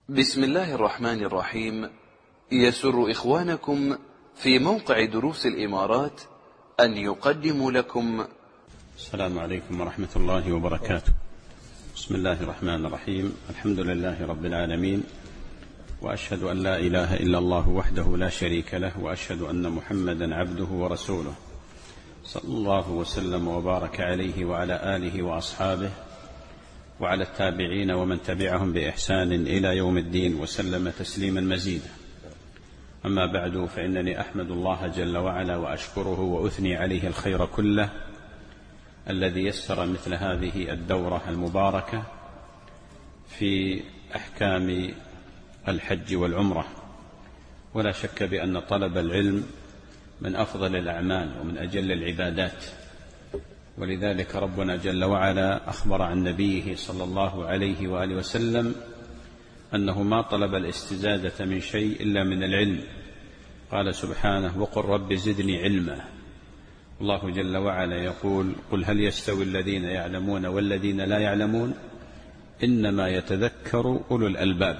بسم الله الرحمن الرحيم. يسر إخوانكم في موقع دروس الإمارات أن يقدموا لكم. السلام عليكم ورحمة الله وبركاته. بسم الله الرحمن الرحيم. الحمد لله رب العالمين، وأشهد أن لا إله إلا الله وحده لا شريك له، وأشهد أن محمدا عبده ورسوله، صلى الله وسلم وبارك عليه وعلى آله وأصحابه وعلى التابعين ومن تبعهم بإحسان إلى يوم الدين، وسلم تسليما مزيدا. أما بعد، فإنني أحمد الله جل وعلا وأشكره وأثني عليه الخير كله الذي يسر مثل هذه الدورة المباركة في أحكام الحج والعمرة. ولا شك بأن طلب العلم من أفضل الأعمال ومن أجل العبادات، ولذلك ربنا جل وعلا أخبر عن نبيه صلى الله عليه وآله وسلم أنه ما طلب الاستزادة من شيء إلا من العلم. قال سبحانه: وقل رب زدني علما. الله جل وعلا يقول: قل هل يستوي الذين يعلمون والذين لا يعلمون إنما يتذكر أولو الألباب.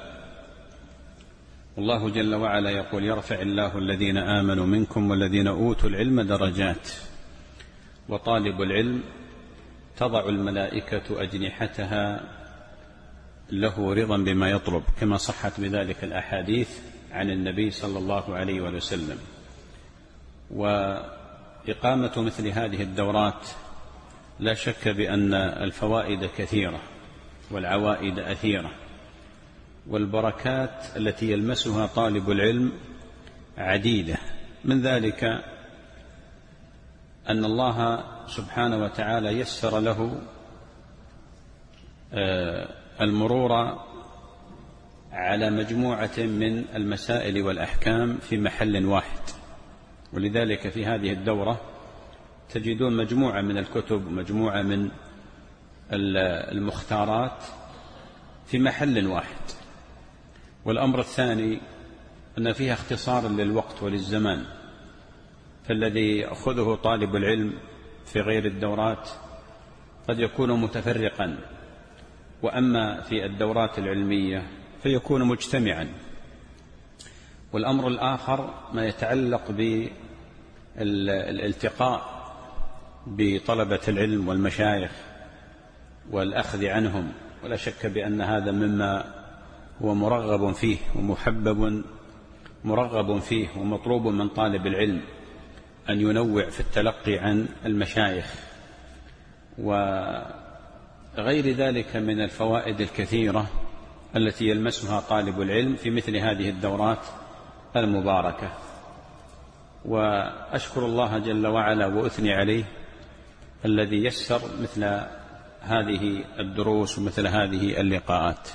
الله جل وعلا يقول: يرفع الله الذين آمنوا منكم والذين أوتوا العلم درجات. وطالب العلم تضع الملائكة أجنحتها له رضا بما يطلب، كما صحت بذلك الأحاديث عن النبي صلى الله عليه وسلم. وإقامة مثل هذه الدورات لا شك بأن الفوائد كثيرة والعوائد أثيرة، والبركات التي يلمسها طالب العلم عديدة. من ذلك أن الله سبحانه وتعالى يسر له المرور على مجموعة من المسائل والأحكام في محل واحد، ولذلك في هذه الدورة تجدون مجموعة من الكتب ومجموعة من المختارات في محل واحد. والأمر الثاني أن فيها اختصار للوقت وللزمان، فالذي يأخذه طالب العلم في غير الدورات قد يكون متفرقا، وأما في الدورات العلمية فيكون مجتمعا. والأمر الآخر ما يتعلق بالالتقاء بطلبة العلم والمشايخ والأخذ عنهم، ولا شك بأن هذا مما هو مرغب فيه ومحبب مرغب فيه ومطلوب من طالب العلم، أن ينوع في التلقي عن المشايخ وغير ذلك من الفوائد الكثيرة التي يلمسها طالب العلم في مثل هذه الدورات المباركة. وأشكر الله جل وعلا وأثني عليه الذي يسر مثل هذه الدروس ومثل هذه اللقاءات.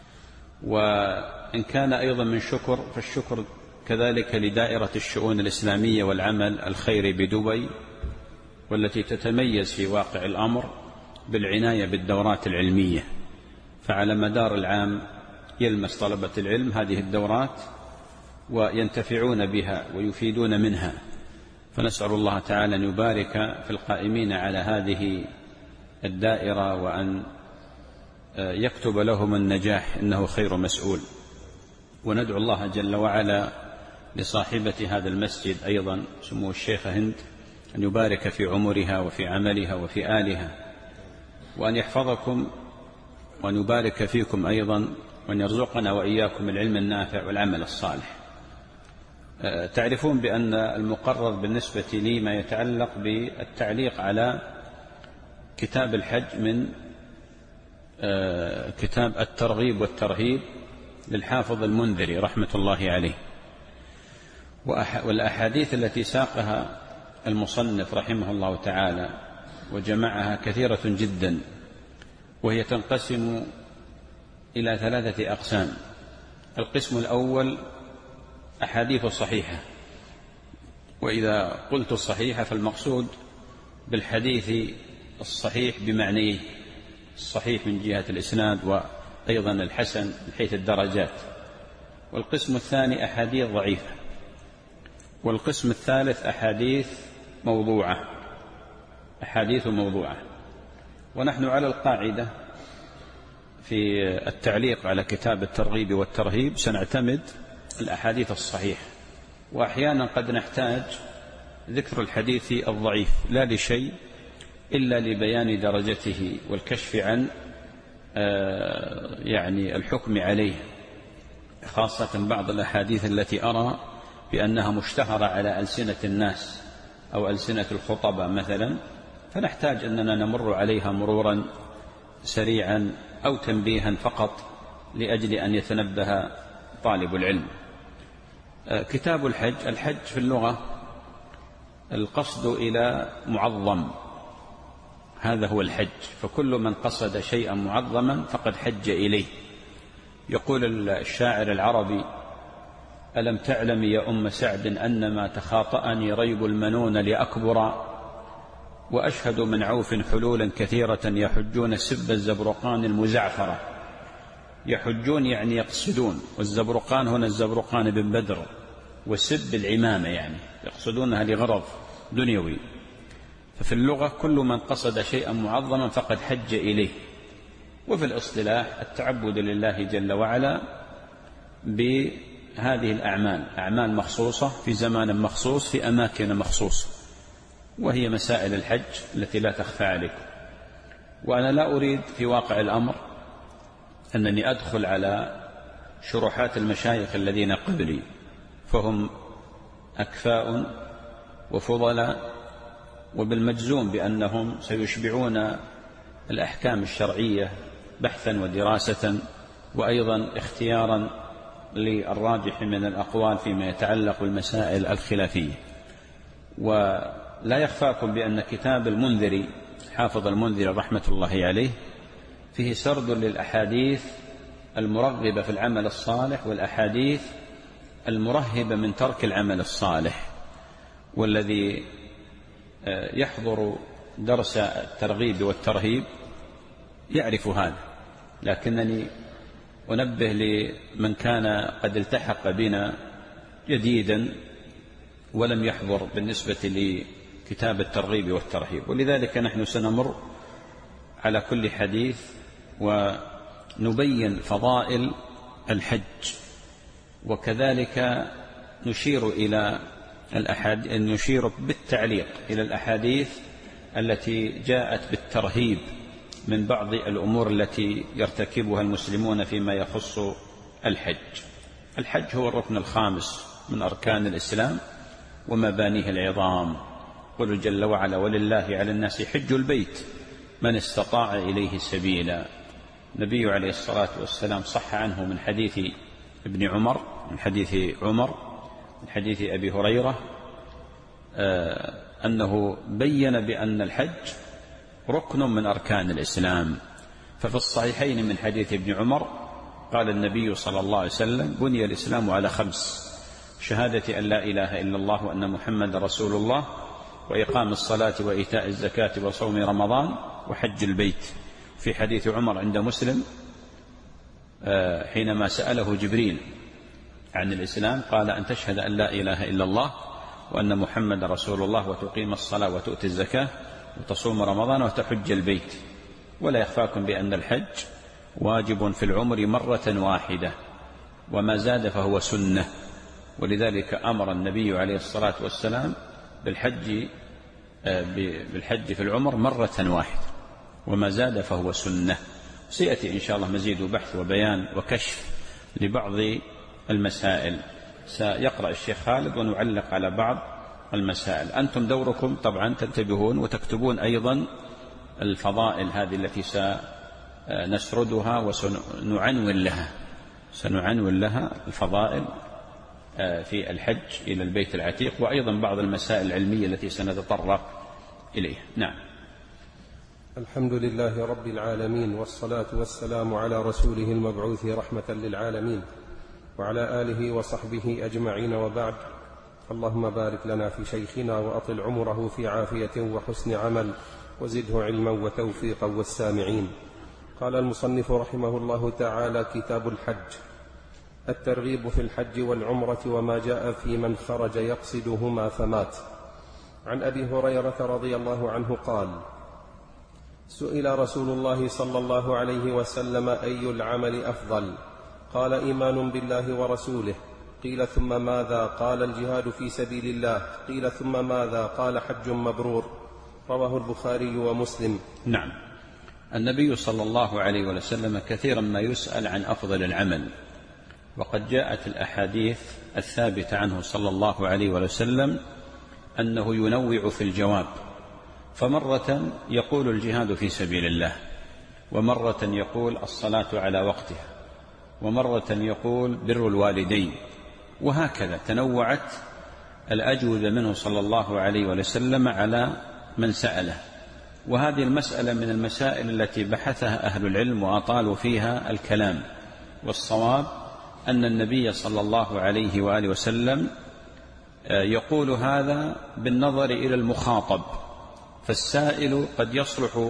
وإن كان أيضا من شكر، فالشكر كذلك لدائرة الشؤون الإسلامية والعمل الخيري بدبي، والتي تتميز في واقع الأمر بالعناية بالدورات العلمية. فعلى مدار العام يلمس طلبة العلم هذه الدورات وينتفعون بها ويفيدون منها، فنسأل الله تعالى أن يبارك في القائمين على هذه الدائرة وأن يكتب لهم النجاح، إنه خير مسؤول. وندعو الله جل وعلا لصاحبة هذا المسجد أيضا سمو الشيخة هند أن يبارك في عمرها وفي عملها وفي آلها، وأن يحفظكم وأن يبارك فيكم أيضا، وأن يرزقنا وإياكم العلم النافع والعمل الصالح. تعرفون بأن المقرر بالنسبة لي ما يتعلق بالتعليق على كتاب الحج من كتاب الترغيب والترهيب للحافظ المنذري رحمة الله عليه. والأحاديث التي ساقها المصنف رحمه الله تعالى وجمعها كثيرة جدا، وهي تنقسم إلى 3 أقسام. القسم الأول أحاديث صحيحة، وإذا قلت الصحيحة فالمقصود بالحديث الصحيح بمعنيه: الصحيح من جهة الإسناد، وأيضا الحسن من حيث الدرجات. والقسم الثاني أحاديث ضعيفة. والقسم الثالث أحاديث موضوعة. ونحن على القاعدة في التعليق على كتاب الترغيب والترهيب سنعتمد الأحاديث الصحيحة، وأحيانا قد نحتاج ذكر الحديث الضعيف لا لشيء إلا لبيان درجته والكشف عن يعني الحكم عليه، خاصة بعض الأحاديث التي أرى بأنها مشتهرة على ألسنة الناس أو ألسنة الخطباء مثلا، فنحتاج أننا نمر عليها مرورا سريعا أو تنبيها فقط لأجل أن يتنبه طالب العلم. كتاب الحج. الحج في اللغة القصد إلى معظم، هذا هو الحج، فكل من قصد شيئا معظما فقد حج إليه. يقول الشاعر العربي: ألم تعلم يا أم سعد أنما تخاطأني ريب المنون لأكبر، وأشهد من عوف حلولا كثيرة يحجون سب الزبرقان المزعفرة. يحجون يعني يقصدون، والزبرقان هنا الزبرقان بن بدر، وسب العمامة يعني يقصدونها لغرض دنيوي. ففي اللغة كل من قصد شيئا معظما فقد حج إليه. وفي الاصطلاح التعبد لله جل وعلا بهذه الأعمال، أعمال مخصوصة في زمان مخصوص في أماكن مخصوصة، وهي مسائل الحج التي لا تخفى عليكم. وأنا لا أريد في واقع الأمر أنني أدخل على شروحات المشايخ الذين قبلي، فهم أكفاء وفضلاء، وبالمجزوم بأنهم سيشبعون الأحكام الشرعية بحثا ودراسة، وأيضا اختيارا للراجح من الأقوال فيما يتعلق بالمسائل الخلافية. ولا يخفاكم بأن كتاب المنذري حافظ المنذري رحمة الله عليه فيه سرد للأحاديث المرغبة في العمل الصالح والأحاديث المرهبة من ترك العمل الصالح. والذي يحضر درس الترغيب والترهيب يعرف هذا، لكنني أنبه لمن كان قد التحق بنا جديدا ولم يحضر بالنسبة لكتاب الترغيب والترهيب. ولذلك نحن سنمر على كل حديث ونبين فضائل الحج، وكذلك نشير بالتعليق إلى الأحاديث التي جاءت بالترهيب من بعض الأمور التي يرتكبها المسلمون فيما يخص الحج. الحج هو الركن الخامس من أركان الإسلام ومبانيه العظام. قل جل وعلا: ولله على الناس حج البيت من استطاع إليه سبيلا. النبي عليه الصلاة والسلام صح عنه من حديث ابن عمر، من حديث أبي هريرة، أنه بين بأن الحج ركن من أركان الإسلام. ففي الصحيحين من حديث ابن عمر قال النبي صلى الله عليه وسلم: بني الإسلام على 5: شهادة أن لا إله إلا الله وأن محمد رسول الله، وإقام الصلاة وإيتاء الزكاة وصوم رمضان وحج البيت. في حديث عمر عند مسلم حينما سأله جبريل عن الإسلام قال: أن تشهد أن لا إله إلا الله وأن محمد رسول الله، وتقيم الصلاة وتؤتي الزكاة وتصوم رمضان وتحج البيت. ولا يخفاكم بأن الحج واجب في العمر مرة واحدة، وما زاد فهو سنة. ولذلك أمر النبي عليه الصلاة والسلام بالحج في العمر مرة واحدة، وما زاد فهو سنة. سيأتي إن شاء الله مزيد بحث وبيان وكشف لبعض المسائل. سيقرأ الشيخ خالد ونعلق على بعض المسائل. أنتم دوركم طبعا تنتبهون وتكتبون أيضا الفضائل هذه التي سنسردها وسنعنون لها الفضائل في الحج إلى البيت العتيق، وأيضا بعض المسائل العلمية التي سنتطرق إليها. نعم. الحمد لله رب العالمين، والصلاة والسلام على رسوله المبعوث رحمة للعالمين، وعلى آله وصحبه أجمعين، وبعد. اللهم بارك لنا في شيخنا وأطل عمره في عافية وحسن عمل، وزده علما وتوفيقا والسامعين. قال المصنف رحمه الله تعالى: كتاب الحج. الترغيب في الحج والعمرة وما جاء في من خرج يقصدهما فمات. عن أبي هريرة رضي الله عنه قال: سئل رسول الله صلى الله عليه وسلم: أي العمل أفضل؟ قال: إيمان بالله ورسوله. قيل: ثم ماذا؟ قال: الجهاد في سبيل الله. قيل: ثم ماذا؟ قال: حج مبرور. رواه البخاري ومسلم. نعم. النبي صلى الله عليه وسلم كثيرا ما يسأل عن أفضل العمل، وقد جاءت الأحاديث الثابتة عنه صلى الله عليه وسلم أنه ينوع في الجواب، فمرة يقول الجهاد في سبيل الله، ومرة يقول الصلاة على وقتها، ومرة يقول بر الوالدين، وهكذا تنوعت الأجوبة منه صلى الله عليه وسلم على من سأله. وهذه المسألة من المسائل التي بحثها أهل العلم وأطالوا فيها الكلام، والصواب أن النبي صلى الله عليه وآله وسلم يقول هذا بالنظر إلى المخاطب، فالسائل قد يصلح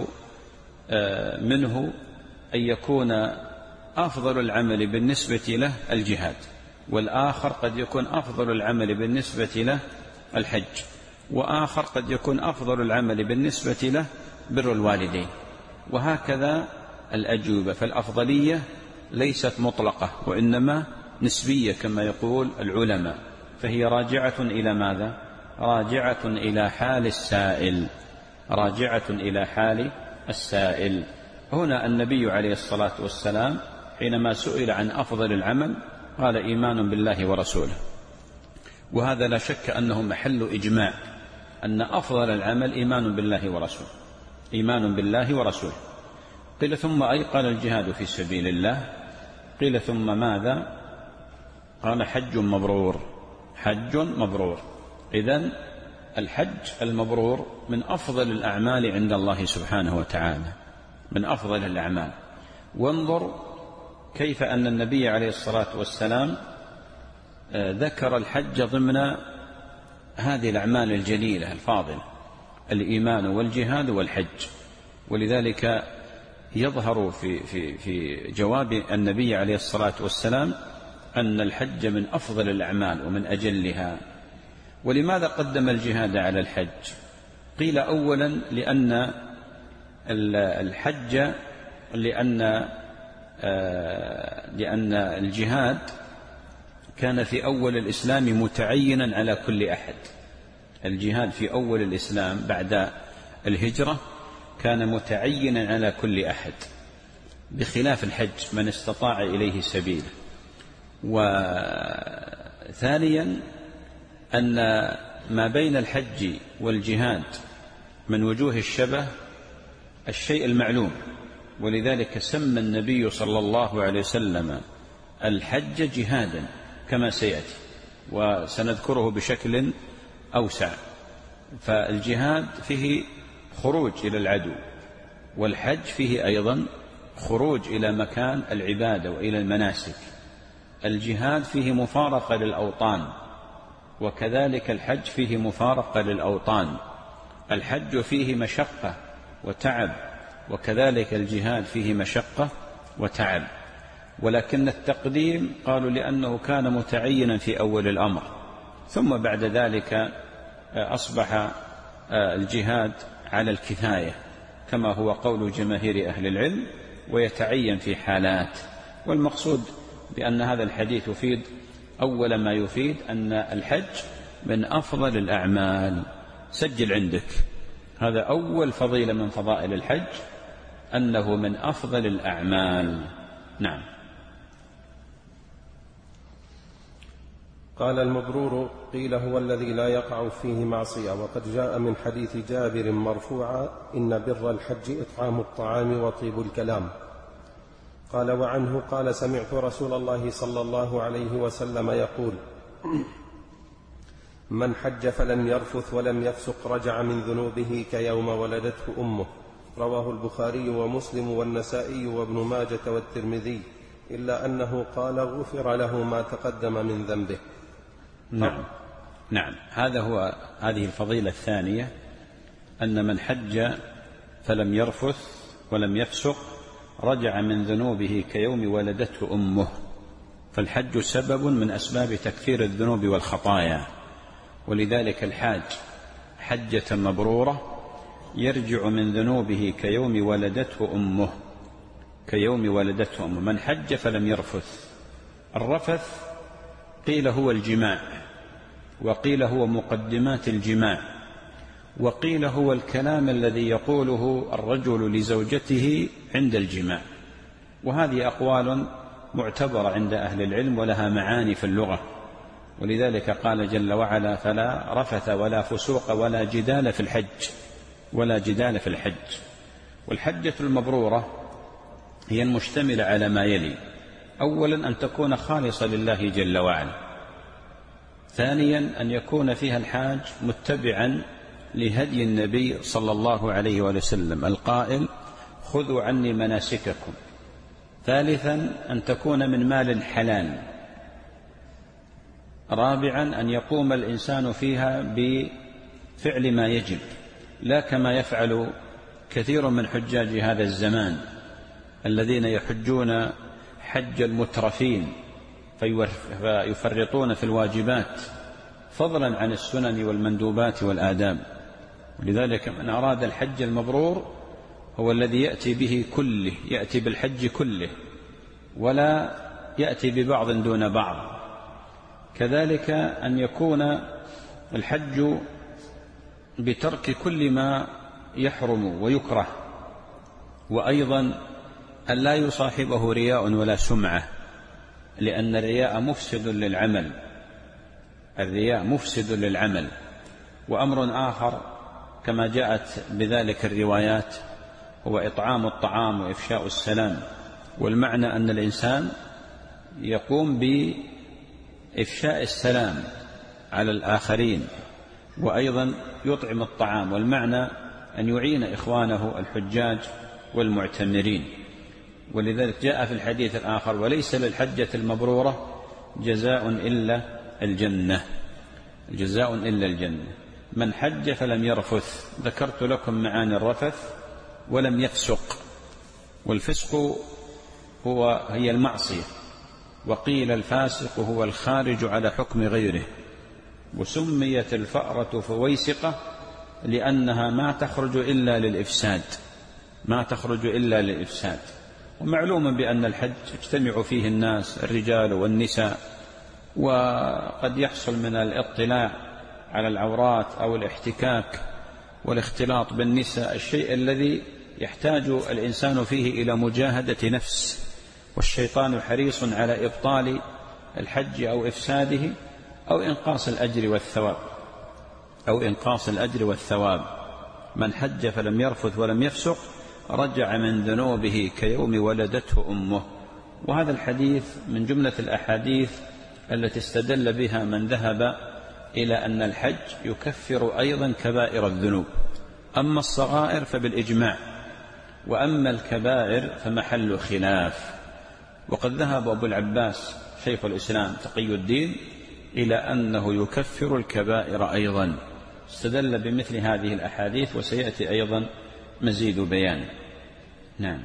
منه أن يكون أفضل العمل بالنسبة له الجهاد، والآخر قد يكون أفضل العمل بالنسبة له الحج، وآخر قد يكون أفضل العمل بالنسبة له بر الوالدين، وهكذا الأجوبة. فالأفضلية ليست مطلقة وإنما نسبية كما يقول العلماء، فهي راجعة إلى ماذا؟ راجعة إلى حال السائل، راجعة إلى حال السائل. هنا النبي عليه الصلاة والسلام حينما سئل عن أفضل العمل قال: إيمان بالله ورسوله، وهذا لا شك أنه محل إجماع أن أفضل العمل إيمان بالله ورسوله، إيمان بالله ورسوله. قيل: ثم أي؟ قال: الجهاد في سبيل الله. قيل: ثم ماذا؟ قال: حج مبرور. حج مبرور. إذن الحج المبرور من أفضل الأعمال عند الله سبحانه وتعالى، من أفضل الأعمال. وانظر كيف أن النبي عليه الصلاة والسلام ذكر الحج ضمن هذه الأعمال الجليلة الفاضلة، الإيمان والجهاد والحج. ولذلك يظهر في جواب النبي عليه الصلاة والسلام أن الحج من أفضل الأعمال ومن أجلها. ولماذا قدم الجهاد على الحج؟ قيل: أولا لأن الحج لأن الجهاد كان في أول الإسلام متعينا على كل أحد. الجهاد في أول الإسلام بعد الهجرة كان متعينا على كل أحد، بخلاف الحج من استطاع إليه سبيلا. وثانيا أن ما بين الحج والجهاد من وجوه الشبه الشيء المعلوم، ولذلك سمى النبي صلى الله عليه وسلم الحج جهادا كما سيأتي وسنذكره بشكل أوسع. فالجهاد فيه خروج إلى العدو، والحج فيه أيضا خروج إلى مكان العبادة وإلى المناسك. الجهاد فيه مفارقة للأوطان، وكذلك الحج فيه مفارقة للأوطان. الحج فيه مشقة وتعب، وكذلك الجهاد فيه مشقة وتعب، ولكن التقديم قالوا لأنه كان متعينا في أول الأمر، ثم بعد ذلك أصبح الجهاد على الكفاية كما هو قول جماهير أهل العلم، ويتعين في حالات. والمقصود بأن هذا الحديث يفيد أول ما يفيد أن الحج من أفضل الأعمال. سجل عندك هذا أول فضيلة من فضائل الحج، أنه من أفضل الأعمال. نعم. قال: المبرور. قيل: هو الذي لا يقع فيه معصية. وقد جاء من حديث جابر مرفوعا: إن بر الحج إطعام الطعام وطيب الكلام. قال: وعنه قال: سمعت رسول الله صلى الله عليه وسلم يقول: من حج فلم يرفث ولم يفسق رجع من ذنوبه كيوم ولدته أمه. رواه البخاري ومسلم والنسائي وابن ماجة والترمذي، إلا أنه قال: غفر له ما تقدم من ذنبه. نعم. هذه الفضيلة الثانية، أن من حج فلم يرفث ولم يفسق رجع من ذنوبه كيوم ولدته أمه. فالحج سبب من أسباب تكفير الذنوب والخطايا، ولذلك الحاج حجة مبرورة يرجع من ذنوبه كيوم ولدته أمه. كيوم ولدته أمه. من حج فلم يرفث. الرفث قيل هو الجماع، وقيل هو مقدمات الجماع، وقيل هو الكلام الذي يقوله الرجل لزوجته عند الجماع. وهذه أقوال معتبرة عند أهل العلم ولها معاني في اللغة، ولذلك قال جل وعلا: فلا رفث ولا فسوق ولا جدال في الحج. ولا جدال في الحج. والحجة المبرورة هي المشتملة على ما يلي: أولا أن تكون خالصة لله جل وعلا. ثانيا أن يكون فيها الحاج متبعا لهدي النبي صلى الله عليه وسلم القائل: خذوا عني مناسككم. ثالثا أن تكون من مال حلال. رابعا أن يقوم الإنسان فيها بفعل ما يجب، لا كما يفعل كثير من حجاج هذا الزمان الذين يحجون حج المترفين فيفرطون في الواجبات فضلا عن السنن والمندوبات والآداب. ولذلك من أراد الحج المبرور هو الذي يأتي به كله، يأتي بالحج كله ولا يأتي ببعض دون بعض. كذلك أن يكون الحج بترك كل ما يحرم ويكره، وأيضا أن لا يصاحبه رياء ولا سمعة، لأن الرياء مفسد للعمل. الرياء مفسد للعمل. وأمر آخر كما جاءت بذلك الروايات هو إطعام الطعام وإفشاء السلام. والمعنى أن الإنسان يقوم بإفشاء السلام على الآخرين، وأيضا يطعم الطعام، والمعنى أن يعين إخوانه الحجاج والمعتمرين. ولذلك جاء في الحديث الآخر: وليس للحجة المبرورة جزاء إلا الجنة. جزاء إلا الجنة. من حج فلم يرفث. ذكرت لكم معاني الرفث. ولم يفسق. والفسق هي المعصية، وقيل الفاسق هو الخارج على حكم غيره. وسميت الفأرة فويسقة لأنها ما تخرج إلا للإفساد. ما تخرج إلا للإفساد. ومعلوم بأن الحج يجتمع فيه الناس الرجال والنساء، وقد يحصل من الاطلاع على العورات أو الاحتكاك والاختلاط بالنساء الشيء الذي يحتاج الإنسان فيه إلى مجاهدة نفس، والشيطان حريص على إبطال الحج أو إفساده أو إنقاص الأجر والثواب. أو إنقاص الأجر والثواب. من حج فلم يرفث ولم يفسق رجع من ذنوبه كيوم ولدته أمه. وهذا الحديث من جملة الأحاديث التي استدل بها من ذهب إلى أن الحج يكفر أيضا كبائر الذنوب. أما الصغائر فبالإجماع، وأما الكبائر فمحل خلاف. وقد ذهب أبو العباس شيخ الإسلام تقي الدين إلى أنه يكفر الكبائر أيضا. استدل بمثل هذه الأحاديث، وسيأتي أيضا مزيد بيان. نعم.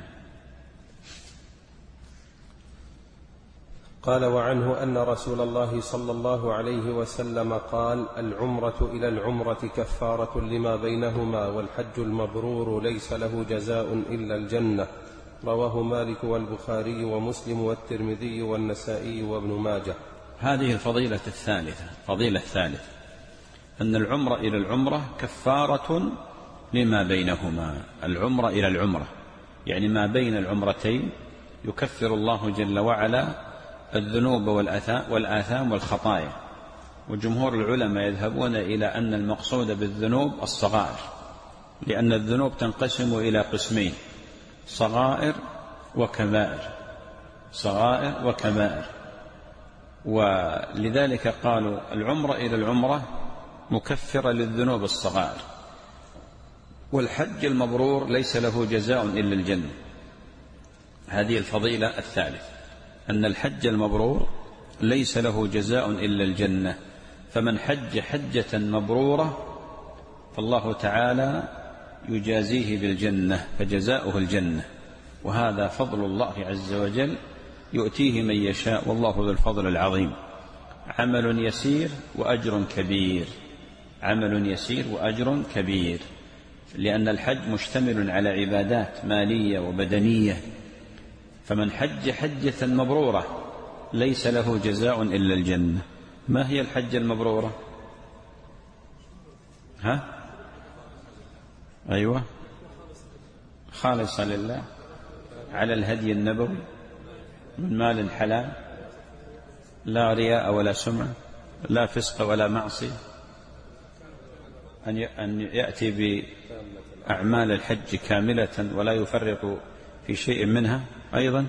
قال: وعنه أن رسول الله صلى الله عليه وسلم قال: العمرة إلى العمرة كفارة لما بينهما، والحج المبرور ليس له جزاء إلا الجنة. رواه مالك والبخاري ومسلم والترمذي والنسائي وابن ماجه. هذه الفضيلة الثالثة. فضيلة الثالثة أن العمرة إلى العمرة كفارة لما بينهما. العمرة إلى العمرة يعني ما بين العمرتين يكفر الله جل وعلا الذنوب والآثام والخطايا. وجمهور العلماء يذهبون إلى أن المقصود بالذنوب الصغائر، لأن الذنوب تنقسم إلى قسمين: صغائر وكبائر. صغائر وكبائر. ولذلك قالوا العمرة إلى العمرة مكفرة للذنوب الصغائر. والحج المبرور ليس له جزاء إلا الجنة. هذه الفضيلة الثالثة، أن الحج المبرور ليس له جزاء إلا الجنة. فمن حج حجة مبرورة فالله تعالى يجازيه بالجنة، فجزاؤه الجنة. وهذا فضل الله عز وجل يؤتيه من يشاء، والله ذو الفضل العظيم. عمل يسير وأجر كبير. عمل يسير وأجر كبير. لأن الحج مشتمل على عبادات مالية وبدنية، فمن حج حجة مبرورة ليس له جزاء إلا الجنة. ما هي الحجة المبرورة؟ أيوة، خالصة لله على الهدي النبوي من مال حلال، لا رياء ولا سمعة، لا فسق ولا معصية، أن يأتي بأعمال الحج كاملة ولا يفرق في شيء منها. أيضا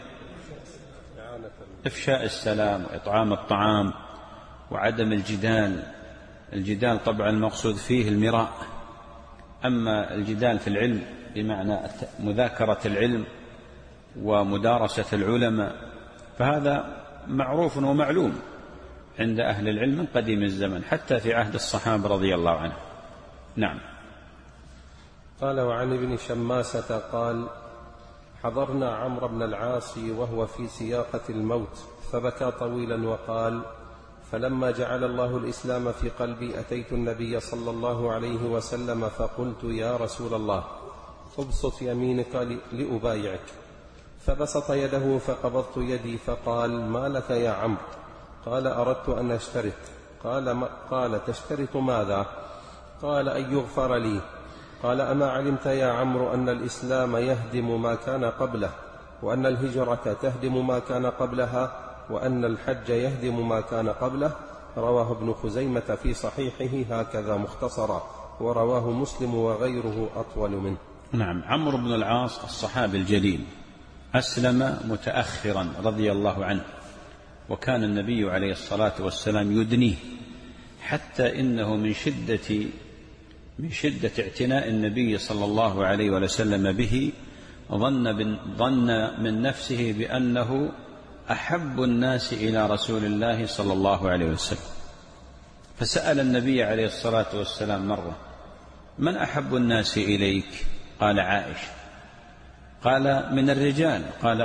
إفشاء السلام وإطعام الطعام وعدم الجدال طبعا المقصود فيه المراء، أما الجدال في العلم بمعنى مذاكرة العلم ومدارسة العلماء فهذا معروف ومعلوم عند أهل العلم من قديم الزمن حتى في عهد الصحابة رضي الله عنهم. نعم. قال: وعن ابن شماسة قال: حضرنا عمرو بن العاص وهو في سياقة الموت فبكى طويلا وقال: فلما جعل الله الإسلام في قلبي أتيت النبي صلى الله عليه وسلم فقلت: يا رسول الله، ابسط يمينك لأبايعك. فبسط يده فقبضت يدي فقال: ما لك يا عمرو؟ قال: أردت أن أشترط. قال: تشترط ماذا؟ قال: أن يغفر لي. قال: أما علمت يا عمرو أن الإسلام يهدم ما كان قبله، وأن الهجرة تهدم ما كان قبلها، وأن الحج يهدم ما كان قبله؟ رواه ابن خزيمة في صحيحه هكذا مختصرا، ورواه مسلم وغيره أطول منه. نعم. عمرو بن العاص الصحابي الجليل أسلم متأخرا رضي الله عنه، وكان النبي عليه الصلاة والسلام يدنيه، حتى إنه من شدة اعتناء النبي صلى الله عليه وسلم به ظن من نفسه بأنه أحب الناس إلى رسول الله صلى الله عليه وسلم، فسأل النبي عليه الصلاة والسلام مرة: من أحب الناس إليك؟ قال: عائشة. قال: من الرجال؟ قال: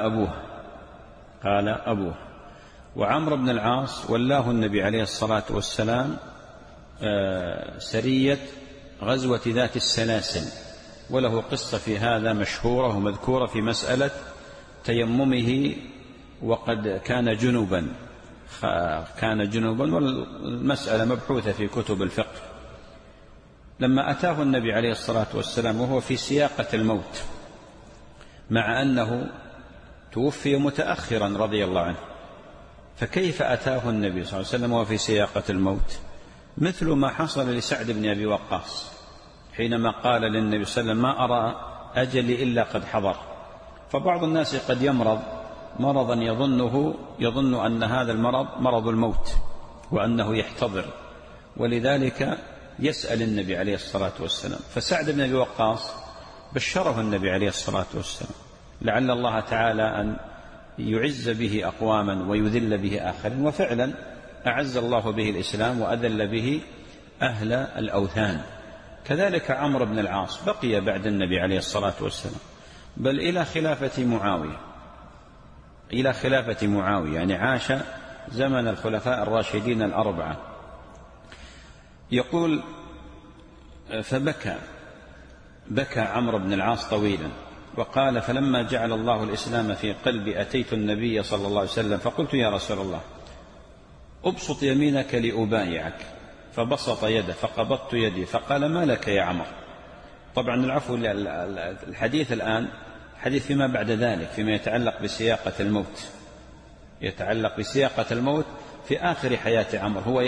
أبوه. وعمرو بن العاص ولاه النبي عليه الصلاة والسلام سرية غزوة ذات السلاسل، وله قصة في هذا مشهورة ومذكورة في مسألة تيممه وقد كان جنوبا، والمسألة مبحوثة في كتب الفقه. لما أتاه النبي عليه الصلاة والسلام وهو في سياقة الموت، مع أنه توفي متأخرا رضي الله عنه، فكيف أتاه النبي صلى الله عليه وسلم وهو في سياقة الموت؟ مثل ما حصل لسعد بن أبي وقاص حينما قال للنبي صلى الله عليه وسلم: ما أرى أجلي إلا قد حضر. فبعض الناس قد يمرض مرضا يظن أن هذا المرض مرض الموت وأنه يحتضر، ولذلك يسأل النبي عليه الصلاة والسلام. فسعد بن أبي وقاص بشره النبي عليه الصلاة والسلام لعل الله تعالى أن يعز به أقواما ويذل به آخرين، وفعلا أعز الله به الإسلام وأذل به أهل الأوثان. كذلك عمرو بن العاص بقي بعد النبي عليه الصلاة والسلام، بل إلى خلافة معاوية، يعني عاش زمن الخلفاء الراشدين الأربعة. يقول: بكى عمرو بن العاص طويلا وقال: فلما جعل الله الإسلام في قلبي أتيت النبي صلى الله عليه وسلم فقلت: يا رسول الله، أبسط يمينك لأبايعك. فبسط يده فقبضت يدي فقال: ما لك يا عمرو؟ طبعا العفو، الحديث الآن حديث فيما بعد ذلك، فيما يتعلق بسياقة الموت في آخر حياة عمرو. هو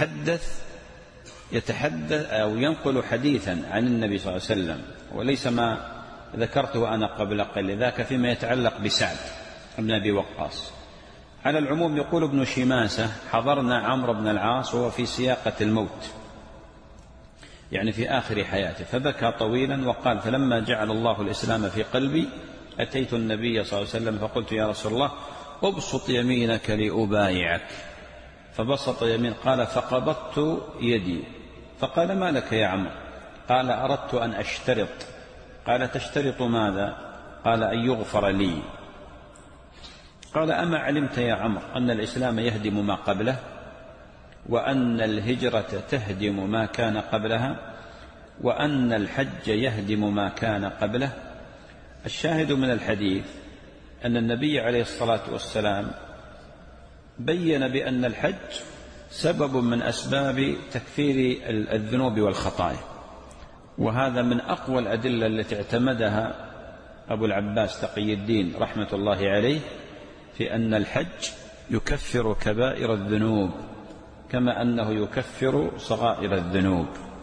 يتحدث أو ينقل حديثا عن النبي صلى الله عليه وسلم، وليس ما ذكرته أنا قبل قليل، ذاك فيما يتعلق بسعد بن أبي وقاص. على العموم يقول ابن شماسة: حضرنا عمرو بن العاص وهو في سياقة الموت، يعني في آخر حياته، فبكى طويلا وقال: فلما جعل الله الإسلام في قلبي أتيت النبي صلى الله عليه وسلم فقلت: يا رسول الله، أبسط يمينك لأبايعك. فبسط يمين. قال: فقبضت يدي. فقال: ما لك يا عمرو؟ قال: أردت أن أشترط. قال: تشترط ماذا؟ قال: أن يغفر لي. قال: أما علمت يا عمرو أن الإسلام يهدم ما قبله، وأن الهجرة تهدم ما كان قبلها؟ وأن الحج يهدم ما كان قبله. الشاهد من الحديث أن النبي عليه الصلاة والسلام بين بأن الحج سبب من أسباب تكفير الذنوب والخطايا، وهذا من أقوى الأدلة التي اعتمدها أبو العباس تقي الدين رحمة الله عليه في أن الحج يكفر كبائر الذنوب كما أنه يكفر صغائر الذنوب،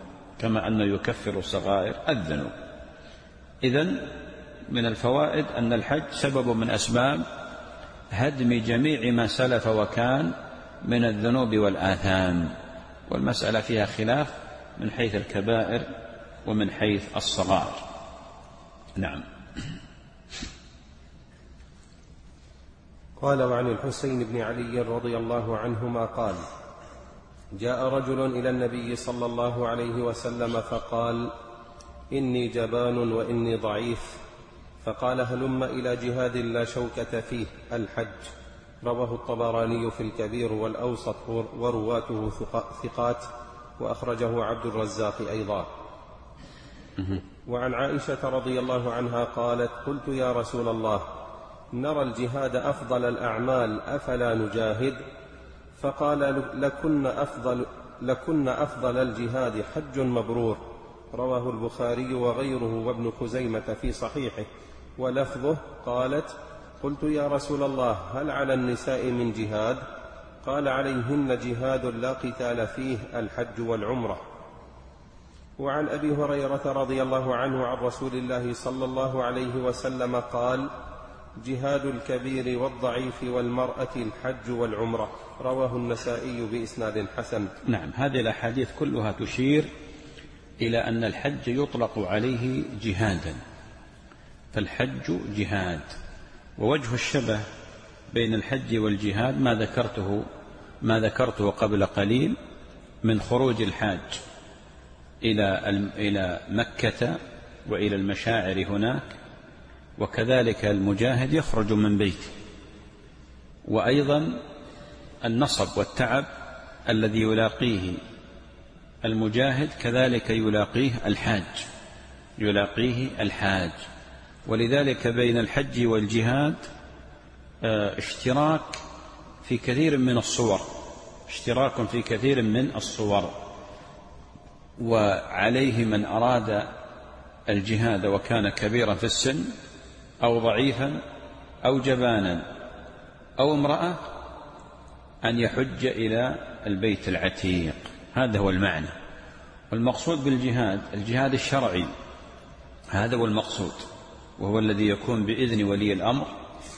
الذنوب. إذن من الفوائد أن الحج سبب من أسباب هدم جميع ما سلف وكان من الذنوب والآثام، والمسألة فيها خلاف من حيث الكبائر ومن حيث الصغائر. نعم. قال: وعن الحسين بن علي رضي الله عنهما قال: جاء رجل إلى النبي صلى الله عليه وسلم فقال: إني جبان وإني ضعيف، فقال: هلم إلى جهاد لا شوكة فيه، الحج. رواه الطبراني في الكبير والأوسط ورواته ثقات، وأخرجه عبد الرزاق أيضا. وعن عائشة رضي الله عنها قالت: قلت يا رسول الله، نرى الجهاد أفضل الأعمال، أفلا نجاهد؟ فقال: لكن أفضل الجهاد حج مبرور. رواه البخاري وغيره وابن خزيمة في صحيحه، ولفظه: قالت: قلت يا رسول الله، هل على النساء من جهاد؟ قال: عليهن جهاد لا قتال فيه، الحج والعمرة. وعن أبي هريرة رضي الله عنه عن رسول الله صلى الله عليه وسلم قال: جهاد الكبير والضعيف والمرأة الحج والعمرة. رواه النسائي بإسناد حسن. نعم، هذه الأحاديث كلها تشير إلى أن الحج يطلق عليه جهادا، فالحج جهاد. ووجه الشبه بين الحج والجهاد ما ذكرته قبل قليل من خروج الحاج إلى مكة وإلى المشاعر هناك، وكذلك المجاهد يخرج من بيته، وأيضا النصب والتعب الذي يلاقيه المجاهد كذلك يلاقيه الحاج. ولذلك بين الحج والجهاد اشتراك في كثير من الصور، وعليه من أراد الجهاد وكان كبيرا في السن أو ضعيفا أو جبانا أو امرأة أن يحج إلى البيت العتيق. هذا هو المعنى. والمقصود بالجهاد الجهاد الشرعي، هذا هو المقصود، وهو الذي يكون بإذن ولي الأمر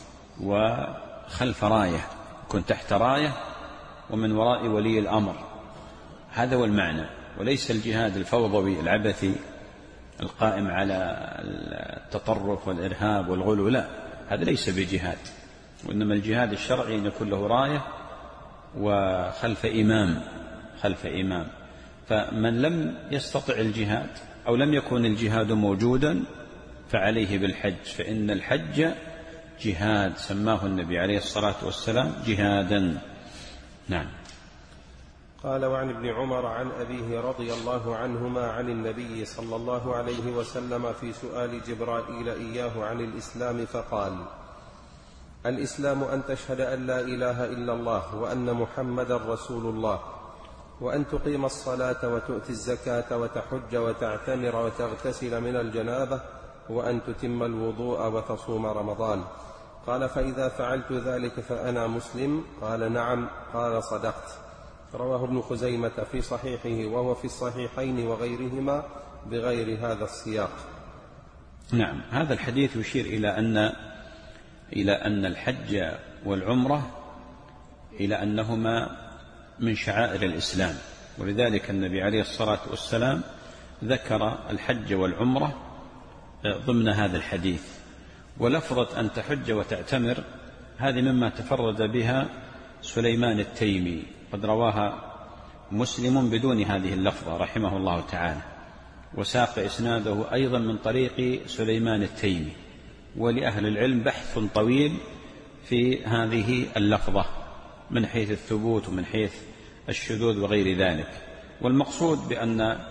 وخلف راية، يكون تحت راية ومن وراء ولي الأمر. هذا هو المعنى، وليس الجهاد الفوضوي العبثي القائم على التطرف والإرهاب والغلو، لا، هذا ليس بجهاد. وإنما الجهاد الشرعي أن يكون له راية وخلف إمام. فمن لم يستطع الجهاد أو لم يكن الجهاد موجودا فعليه بالحج، فإن الحج جهاد سماه النبي عليه الصلاة والسلام جهادا. نعم. قال: وعن ابن عمر عن أبيه رضي الله عنهما عن النبي صلى الله عليه وسلم في سؤال جبرائيل إياه عن الإسلام فقال: الإسلام أن تشهد أن لا إله إلا الله وأن محمدا رسول الله، وأن تقيم الصلاة وتؤتي الزكاة وتحج وتعتمر وتغتسل من الجنابة، وأن تتم الوضوء وتصوم رمضان. قال: فإذا فعلت ذلك فأنا مسلم؟ قال: نعم. قال: صدقت. رواه ابن خزيمة في صحيحه، وهو في الصحيحين وغيرهما بغير هذا السياق. نعم، هذا الحديث يشير إلى أن الحج والعمرة إلى أنهما من شعائر الإسلام، ولذلك النبي عليه الصلاة والسلام ذكر الحج والعمرة ضمن هذا الحديث. ولفظة أن تحج وتعتمر هذه مما تفرد بها سليمان التيمي، قد رواها مسلم بدون هذه اللفظة رحمه الله تعالى، وساق إسناده أيضا من طريق سليمان التيمي. ولأهل العلم بحث طويل في هذه اللفظة من حيث الثبوت ومن حيث الشذوذ وغير ذلك. والمقصود بأن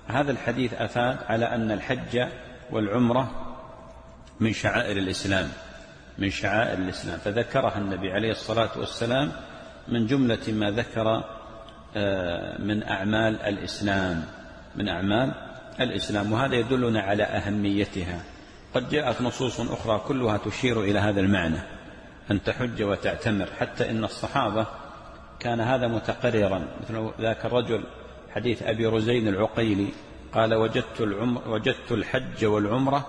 هذا الحديث أفاد على أن الحج والعمرة من شعائر الإسلام، من شعائر الإسلام، فذكرها النبي عليه الصلاة والسلام من جملة ما ذكر من أعمال الإسلام، من أعمال الإسلام، وهذا يدلنا على أهميتها. قد جاءت نصوص أخرى كلها تشير إلى هذا المعنى، أن تحج وتعتمر، حتى إن الصحابة كان هذا متقررا، مثل ذاك الرجل حديث أبي رزين العقيلي قال وجدت الحج والعمرة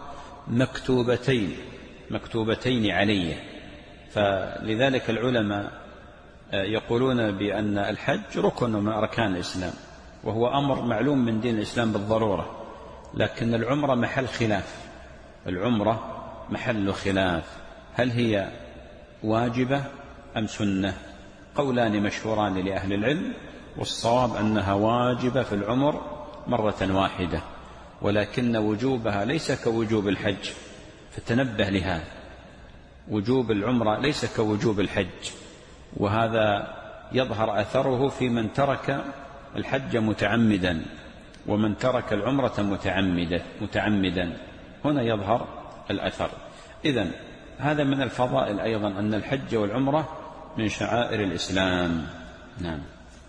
مكتوبتين علي. فلذلك العلماء يقولون بأن الحج ركن من أركان الإسلام، وهو أمر معلوم من دين الإسلام بالضرورة، لكن العمرة محل خلاف، العمرة محل خلاف، هل هي واجبة أم سنة؟ قولان مشهوران لأهل العلم، والصواب أنها واجبة في العمر مرة واحدة، ولكن وجوبها ليس كوجوب الحج، فتنبه لهذا، وجوب العمرة ليس كوجوب الحج، وهذا يظهر أثره في من ترك الحج متعمدا ومن ترك العمرة متعمدا، هنا يظهر الأثر. إذن هذا من الفضائل أيضا أن الحج والعمرة من شعائر الإسلام. نعم.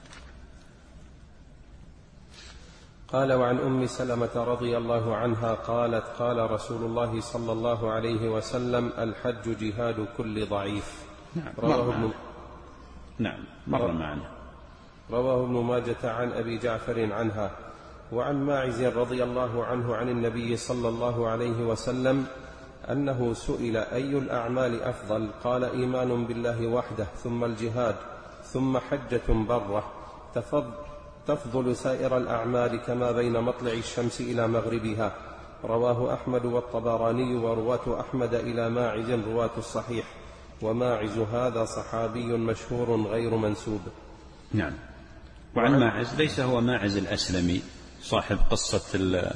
قال وعن أم سلمة رضي الله عنها قالت قال رسول الله صلى الله عليه وسلم الحج جهاد كل ضعيف. مر معنا. رواه ابن ماجة عن أبي جعفر عنها. وعن ماعز رضي الله عنه عن النبي صلى الله عليه وسلم أنه سئل أي الأعمال أفضل؟ قال إيمان بالله وحده، ثم الجهاد، ثم حجة برة تفضل سائر الأعمال كما بين مطلع الشمس إلى مغربها. رواه أحمد والطبراني، ورواة أحمد إلى ماعز رواة الصحيح، وماعز هذا صحابي مشهور غير منسوب. نعم. وعن ماعز ليس هو ماعز الأسلمي صاحب قصة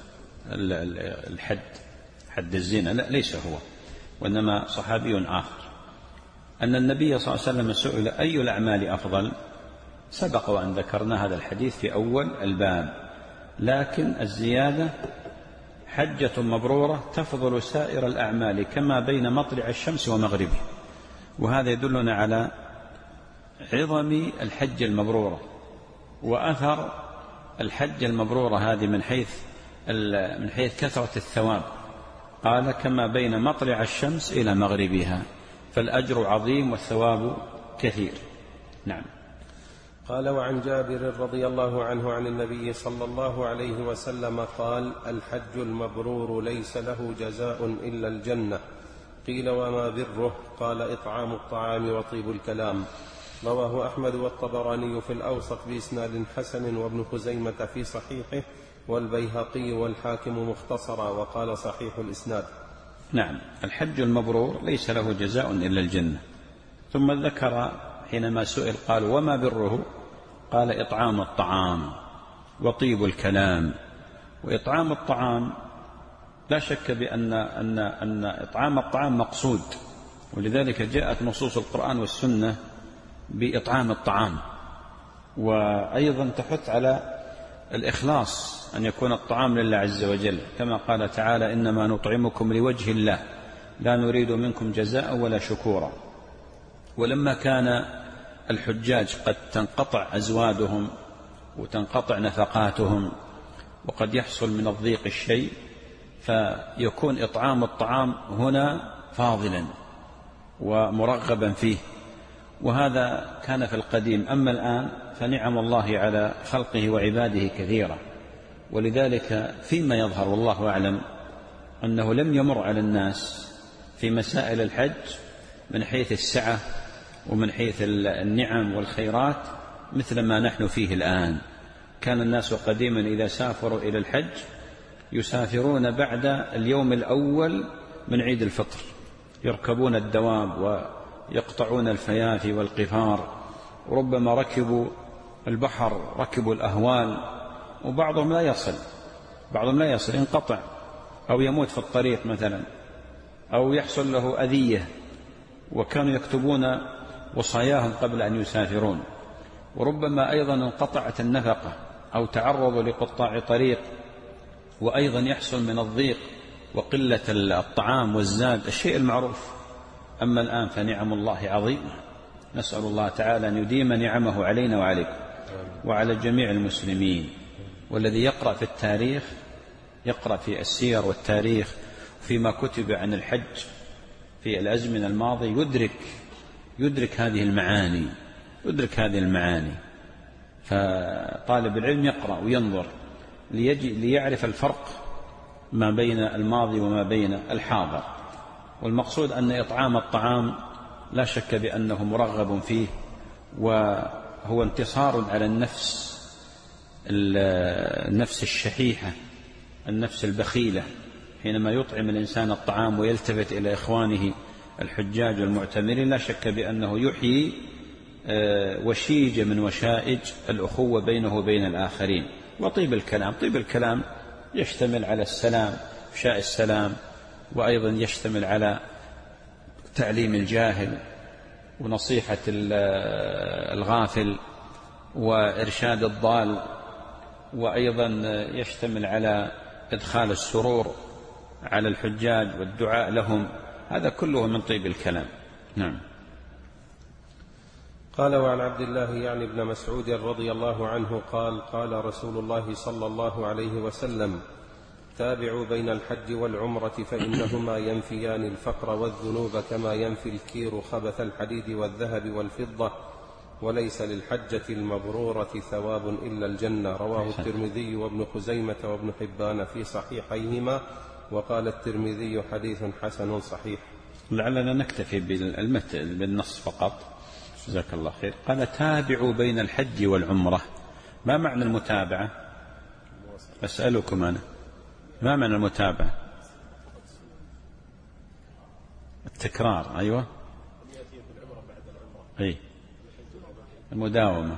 حد الزنا، لا ليس هو، وإنما صحابي آخر، أن النبي صلى الله عليه وسلم سئل أي الأعمال أفضل، سبق وأن ذكرنا هذا الحديث في أول الباب، لكن الزيادة حجة مبرورة تفضل سائر الأعمال كما بين مطلع الشمس ومغربه، وهذا يدلنا على عظم الحج المبرورة وأثر الحج المبرورة هذه من حيث كثرة الثواب. قال كما بين مطلع الشمس إلى مغربها، فالأجر عظيم والثواب كثير. نعم. قال وعن جابر رضي الله عنه عن النبي صلى الله عليه وسلم قال الحج المبرور ليس له جزاء إلا الجنة. قيل وما بره؟ قال إطعام الطعام وطيب الكلام. رواه أحمد والطبراني في الأوسط بإسناد حسن، وابن خزيمة في صحيحه، والبيهقي والحاكم مختصرا، وقال صحيح الإسناد. نعم. الحج المبرور ليس له جزاء إلا الجنة. ثم ذكر حينما سئل قال وما بره؟ قال إطعام الطعام وطيب الكلام. وإطعام الطعام لا شك بأن إطعام الطعام مقصود، ولذلك جاءت نصوص القرآن والسنة بإطعام الطعام، وأيضا تحث على الإخلاص، أن يكون الطعام لله عز وجل، كما قال تعالى إنما نطعمكم لوجه الله لا نريد منكم جزاء ولا شكورا. ولما كان الحجاج قد تنقطع أزوادهم وتنقطع نفقاتهم وقد يحصل من الضيق الشيء، فيكون إطعام الطعام هنا فاضلا ومرغبا فيه، وهذا كان في القديم. أما الآن فنعم الله على خلقه وعباده كثيرة، ولذلك فيما يظهر والله أعلم أنه لم يمر على الناس في مسائل الحج من حيث السعة ومن حيث النعم والخيرات مثل ما نحن فيه الآن. كان الناس قديما إذا سافروا إلى الحج يسافرون بعد اليوم الأول من عيد الفطر، يركبون الدواب ويقطعون الفيافي والقفار، وربما ركبوا البحر، ركبوا الأهوال، وبعضهم لا يصل، ينقطع أو يموت في الطريق مثلا، أو يحصل له أذية، وكانوا يكتبون وصاياهم قبل أن يسافرون. وربما أيضا انقطعت النفقة أو تعرضوا لقطاع طريق وأيضا يحصل من الضيق وقلة الطعام والزاد الشيء المعروف. أما الآن فنعم الله عظيمة، نسأل الله تعالى أن يديم نعمه علينا وعليكم وعلى جميع المسلمين. والذي يقرأ في التاريخ، يقرأ في السير والتاريخ فيما كتب عن الحج في الأزمنة الماضية يدرك هذه المعاني. فطالب العلم يقرأ وينظر ليعرف الفرق ما بين الماضي وما بين الحاضر. والمقصود أن إطعام الطعام لا شك بأنه مرغب فيه، وهو انتصار على النفس الشحيحة، النفس البخيلة. حينما يطعم الإنسان الطعام ويلتفت إلى إخوانه الحجاج والمعتمرين لا شك بأنه يحيي وشيجة من وشائج الأخوة بينه وبين الآخرين. وطيب الكلام يشتمل على السلام، إفشاء السلام، وأيضا يشتمل على تعليم الجاهل ونصيحة الغافل وإرشاد الضال، وأيضا يشتمل على إدخال السرور على الحجاج والدعاء لهم. هذا كله من طيب الكلام. نعم. قال: وعن عبد الله يعني ابن مسعود رضي الله عنه قال: قال رسول الله صلى الله عليه وسلم: تابعوا بين الحج والعمرة فإنهما ينفيان الفقر والذنوب كما ينفي الكير خبث الحديد والذهب والفضة، وليس للحجة المبرورة ثواب إلا الجنة. رواه الترمذي وابن خزيمة وابن حبان في صحيحيهما، وقال الترمذي: حديث حسن صحيح. لعلنا نكتفي بالنص فقط. جزاك الله خير. قال: تابعوا بين الحج والعمرة. ما معنى المتابعة؟ أسألكم أنا، ما معنى المتابعة؟ التكرار. أيوة، المداومة،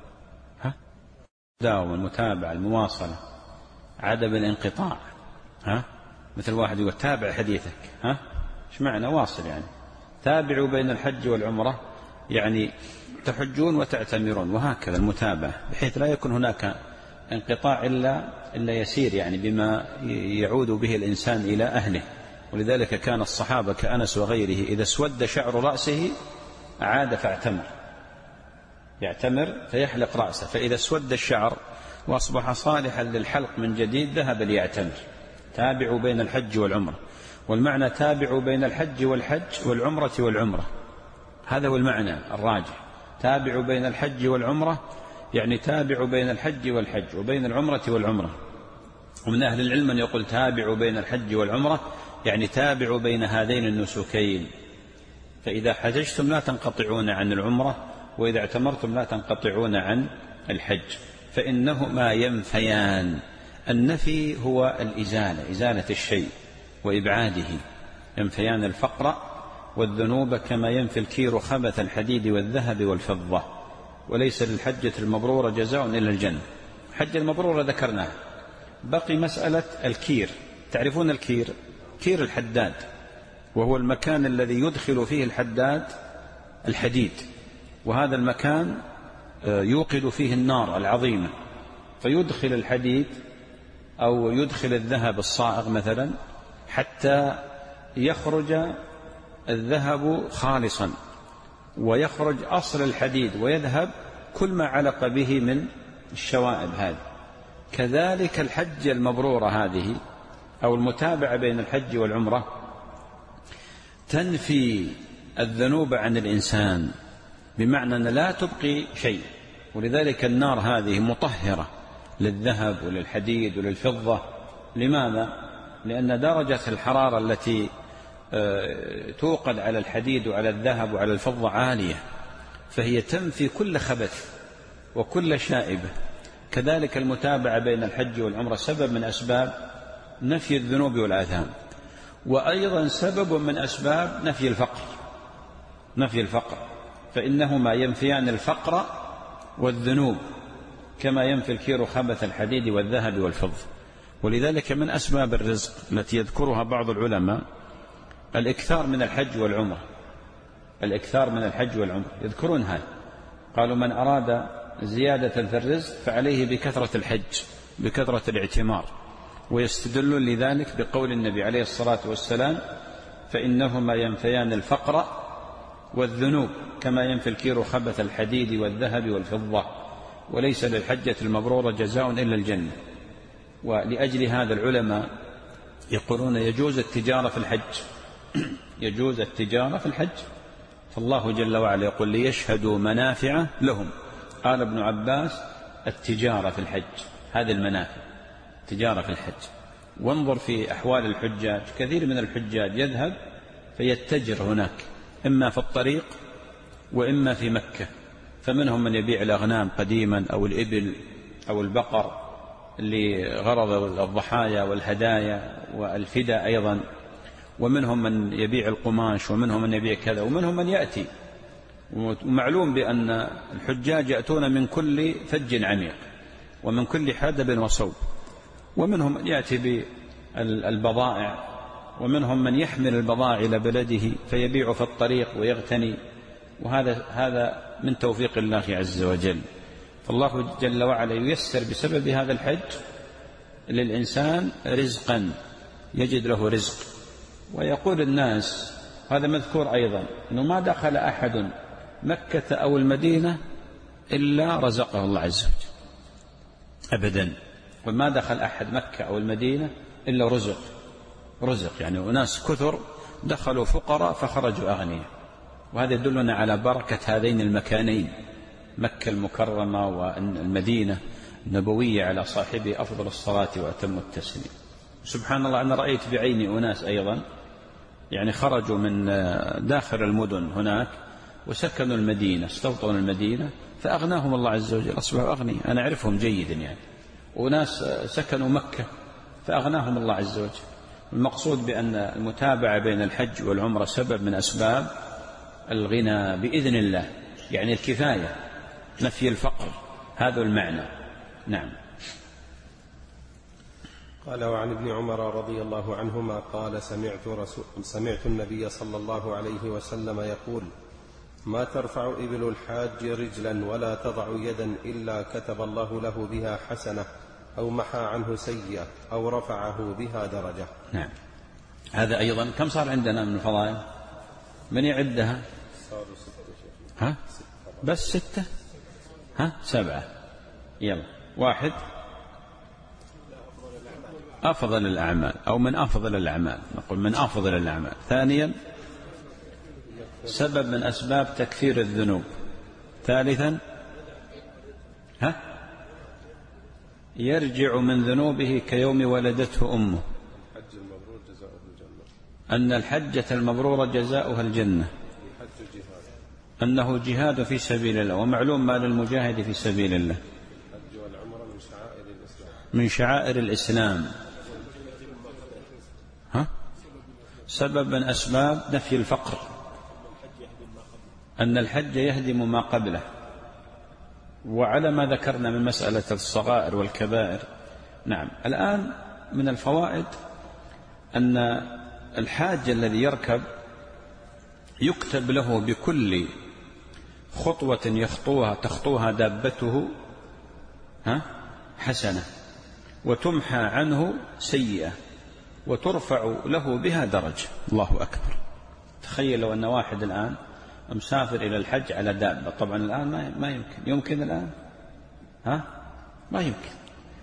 المتابعة، المواصلة، عدم الانقطاع. مثل واحد يقول: تابع حديثك. ايش معنى واصل؟ يعني تابعوا بين الحج والعمرة، يعني تحجون وتعتمرون، وهكذا المتابعة، بحيث لا يكون هناك انقطاع إلا يسير، يعني بما يعود به الإنسان إلى أهله. ولذلك كان الصحابة كأنس وغيره إذا اسود شعر رأسه عاد فاعتمر، يعتمر فيحلق رأسه، فإذا اسود الشعر وأصبح صالحا للحلق من جديد ذهب ليعتمر. تابعوا بين الحج والعمرة. والمعنى تابعوا بين الحج والعمرة والعمرة، هذا هو المعنى الراجح. تابعوا بين الحج والعمرة يعني تابعوا بين الحج والحج وبين العمرة والعمرة. ومن أهل العلم من يقول تابعوا بين الحج والعمرة يعني تابعوا بين هذين النسكين، فإذا حججتم لا تنقطعون عن العمرة، وإذا اعتمرتم لا تنقطعون عن الحج، فإنهما ينفيان. النفي هو الإزالة، إزالة الشيء وإبعاده. ينفيان الفقر والذنوب كما ينفي الكير خبث الحديد والذهب والفضة، وليس للحجة المبرورة جزاء إلا الجنة. حج المبرورة ذكرناها، بقي مسألة الكير. تعرفون الكير؟ كير الحداد، وهو المكان الذي يدخل فيه الحداد الحديد، وهذا المكان يوقد فيه النار العظيمة، فيدخل الحديد أو يدخل الذهب الصائغ مثلا حتى يخرج الذهب خالصا، ويخرج أصل الحديد، ويذهب كل ما علق به من الشوائب هذه. كذلك الحج المبرورة هذه أو المتابعة بين الحج والعمرة تنفي الذنوب عن الإنسان، بمعنى أن لا تبقي شيء. ولذلك النار هذه مطهرة للذهب وللحديد وللفضة. لماذا؟ لأن درجة الحرارة التي توقد على الحديد وعلى الذهب وعلى الفضة عالية، فهي تنفي كل خبث وكل شائبة. كذلك المتابعة بين الحج والعمرة سبب من أسباب نفي الذنوب والآثام، وأيضا سبب من أسباب نفي الفقر، فإنهما ينفيان الفقر والذنوب كما ينفي الكير خبث الحديد والذهب والفضة. ولذلك من أسباب الرزق التي يذكرها بعض العلماء الإكثار من الحج والعمرة. الإكثار من الحج والعمرة يذكرون هذا، قالوا من أراد زيادة في الرزق فعليه بكثرة الحج، بكثرة الاعتمار، ويستدلون لذلك بقول النبي عليه الصلاة والسلام: فإنهما ينفيان الفقر والذنوب كما ينفي الكير خبث الحديد والذهب والفضة، وليس للحجة المبرورة جزاء إلا الجنة. ولأجل هذا العلماء يقولون يجوز التجارة في الحج يجوز التجارة في الحج، فالله جل وعلا يقول: ليشهدوا منافع لهم. قال ابن عباس: التجارة في الحج، هذه المنافع، تجارة في الحج. وانظر في أحوال الحجاج، كثير من الحجاج يذهب فيتجر هناك، إما في الطريق وإما في مكة، فمنهم من يبيع الأغنام قديما أو الإبل أو البقر لغرض الضحايا والهدايا والفداء أيضا، ومنهم من يبيع القماش، ومنهم من يبيع كذا، ومنهم من يأتي. ومعلوم بأن الحجاج يأتون من كل فج عميق ومن كل حدب وصوب، ومنهم من يأتي بالبضائع، ومنهم من يحمل البضائع إلى بلده فيبيع في الطريق ويغتني، وهذا من توفيق الله عز وجل. فالله جل وعلا ييسر بسبب هذا الحج للإنسان رزقا، يجد له رزق. ويقول الناس، هذا مذكور أيضا، أنه ما دخل أحد مكة أو المدينة إلا رزقه الله عز وجل أبدا، وما دخل أحد مكة أو المدينة إلا رزق، يعني أناس كثر دخلوا فقراء فخرجوا أغنياء. وهذا يدلنا على بركة هذين المكانين، مكة المكرمة والمدينة النبوية، على صاحبه أفضل الصلاة وأتم التسليم. سبحان الله، أنا رأيت بعيني أناس أيضا يعني خرجوا من داخل المدن هناك وسكنوا المدينة، استوطنوا المدينة فأغناهم الله عز وجل، أصبحوا أغنياء، أنا أعرفهم جيدا يعني. وناس سكنوا مكة فأغناهم الله عز وجل. المقصود بأن المتابعة بين الحج والعمرة سبب من أسباب الغنى بإذن الله، يعني الكفاية، نفي الفقر، هذا المعنى. نعم. قال: وعن ابن عمر رضي الله عنهما قال: سمعت النبي صلى الله عليه وسلم يقول: ما ترفع إبل الحاج رجلا ولا تضع يدا إلا كتب الله له بها حسنة أو محى عنه سيئة أو رفعه بها درجة. نعم. هذا أيضا كم صار عندنا من الفضائل؟ من يعدها؟ ها؟ بس 6؟ ها؟ 7. يلا. 1 أفضل الأعمال، أو من أفضل الأعمال، نقول من أفضل الأعمال. 2 سبب من أسباب تكفير الذنوب. 3 يرجع من ذنوبه كيوم ولدته أمه، أن الحجة المبرورة جزاؤها الجنة، أنه جهاد في سبيل الله، ومعلوم ما للمجاهد في سبيل الله من شعائر الإسلام. سبب من أسباب نفي الفقر، أن الحج يهدم ما قبله. وعلى ما ذكرنا من مسألة الصغائر والكبائر. نعم. الآن من الفوائد أن الحاج الذي يركب يكتب له بكل خطوة تخطوها دابته حسنة، وتمحى عنه سيئة، وترفع له بها درجة. الله أكبر. تخيل لو أن واحد الآن مسافر إلى الحج على دابة، طبعا الآن ما يمكن الآن ما يمكن.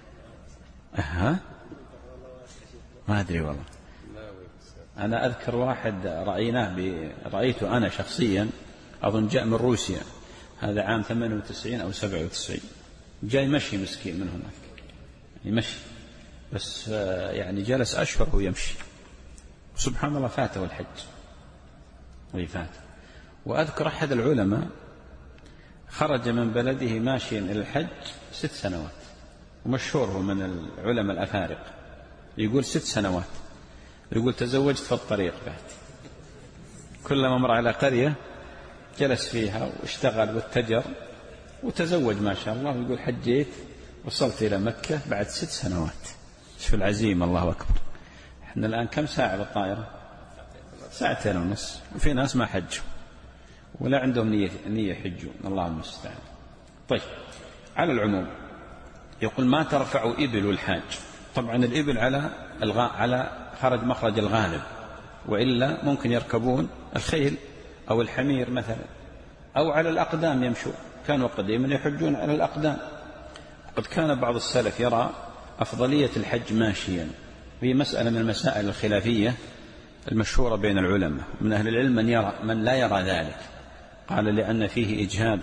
ما أدري والله. أنا أذكر واحد رأيته أنا شخصيا، أظن جاء من روسيا، هذا عام 98 أو 97، جاي مشي مسكين من هناك، يمشي بس يعني جلس أشهر وهو يمشي، سبحان الله فاته الحج ويفاته. وأذكر أحد العلماء خرج من بلده ماشيا إلى الحج 6 سنوات، ومشهور هو من العلماء الأفارقة، يقول 6 سنوات، يقول تزوجت في الطريق بعد، كلما مر على قرية جلس فيها واشتغل واتجر وتزوج ما شاء الله. يقول حجيت وصلت إلى مكة بعد 6 سنوات. شوف العزيمة، الله أكبر. احنا الآن كم ساعة بالطائرة؟ 2.5 ساعة، وفي ناس ما حجوا ولا عندهم نية يحجوا، الله المستعان. طيب، على العموم يقول: ما ترفع إبل الحاج. طبعا الإبل على خرج مخرج الغالب، وإلا ممكن يركبون الخيل أو الحمير مثلا، أو على الأقدام يمشون. كانوا قديما يحجون على الأقدام. قد كان بعض السلف يرى أفضلية الحج ماشيا، في مسألة من المسائل الخلافية المشهورة بين العلماء. من أهل العلم من لا يرى ذلك، قال لأن فيه إجهاد،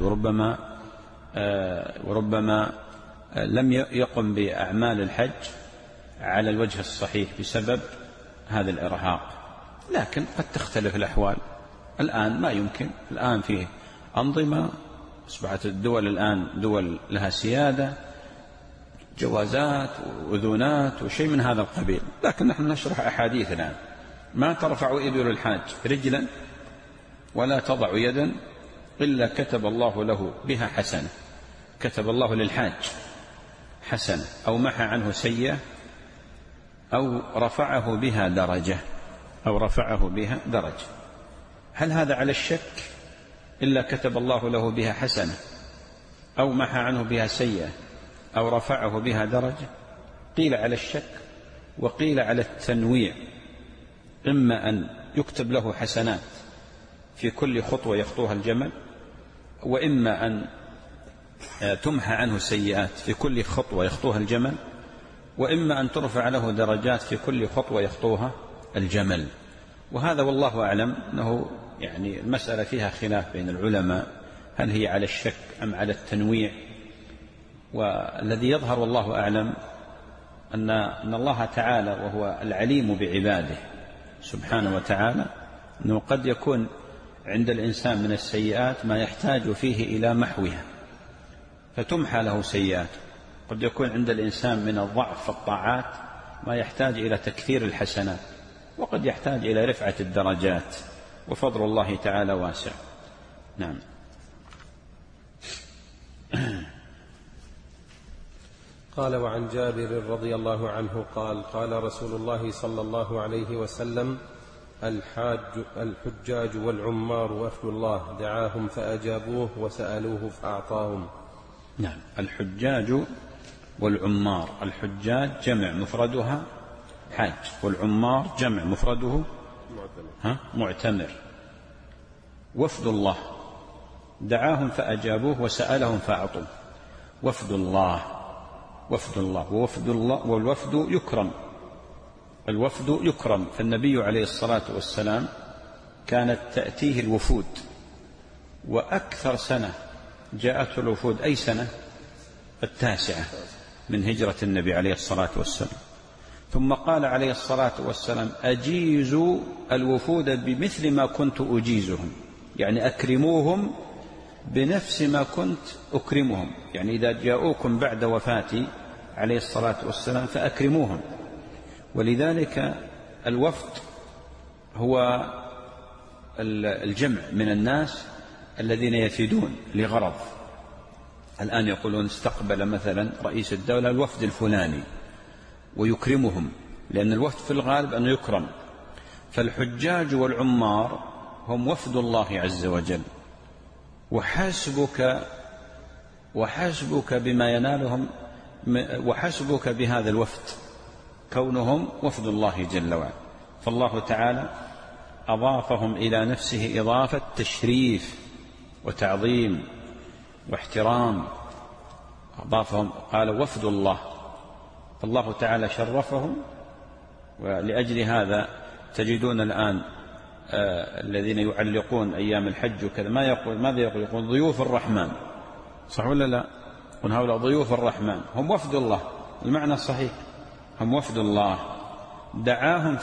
وربما لم يقم بأعمال الحج على الوجه الصحيح بسبب هذا الإرهاق. لكن قد تختلف الأحوال. الآن ما يمكن، الآن فيه أنظمة، أصبحت الدول الآن دول لها سيادة، جوازات وأذونات وشيء من هذا القبيل. لكن نحن نشرح أحاديث الآن: ما ترفع إبل الحاج رجلا ولا تضع يدا إلا كتب الله له بها حسنة. كتب الله للحاج حسنة، أو محى عنه سيئة، أو رفعه بها درجة. هل هذا على الشك؟ إلا كتب الله له بها حسنة، أو محى عنه بها سيئة، أو رفعه بها درجة. قيل على الشك، وقيل على التنويع، إما أن يكتب له حسنات في كل خطوة يخطوها الجمل، وإما أن تمحى عنه سيئات في كل خطوة يخطوها الجمل، وإما أن ترفع له درجات في كل خطوة يخطوها الجمل. وهذا والله أعلم أنه يعني المسألة فيها خلاف بين العلماء، هل هي على الشك أم على التنويع. والذي يظهر والله أعلم أن الله تعالى وهو العليم بعباده سبحانه وتعالى، أنه قد يكون عند الإنسان من السيئات ما يحتاج فيه إلى محوها فتمحى له سيئات. قد يكون عند الإنسان من الضعف في الطاعات ما يحتاج إلى تكثير الحسنات، وقد يحتاج إلى رفعة الدرجات، وفضل الله تعالى واسع. نعم. قال: وعن جابر رضي الله عنه قال: قال رسول الله صلى الله عليه وسلم: الحجاج والعمار وفد الله، دعاهم فأجابوه وسألوه فأعطاهم. نعم. الحجاج والعمار، الحجاج جمع مفردها حاج، والعمار جمع مفرده معتمر. وفد الله، دعاهم فأجابوه وسألهم فأعطوا. وفد الله، ووفد الله، والوفد يكرم. الوفد يكرم، فالنبي عليه الصلاة والسلام كانت تأتيه الوفود، وأكثر سنة جاءته الوفود أي سنة؟ 9 من هجرة النبي عليه الصلاة والسلام. ثم قال عليه الصلاة والسلام: أجيزوا الوفود بمثل ما كنت أجيزهم، يعني أكرموهم بنفس ما كنت أكرمهم. يعني إذا جاءوكم بعد وفاتي عليه الصلاة والسلام فأكرموهم. ولذلك الوفد هو الجمع من الناس الذين يفيدون لغرض. الآن يقولون استقبل مثلا رئيس الدولة الوفد الفلاني ويكرمهم، لأن الوفد في الغالب أنه يكرم. فالحجاج والعمار هم وفد الله عز وجل، وحسبك بما ينالهم، وحسبك بهذا الوفد كونهم وفد الله جل وعلا. فالله تعالى أضافهم إلى نفسه إضافة تشريف وتعظيم واحترام. أضافهم، قال وفد الله، فالله تعالى شرفهم. ولأجل هذا تجدون الآن الذين يعلقون أيام الحج وكذا ماذا يقول ضيوف الرحمن، صح ولا لا؟ يقول هؤلاء ضيوف الرحمن، هم وفد الله. المعنى الصحيح هم وفد الله، دعاهم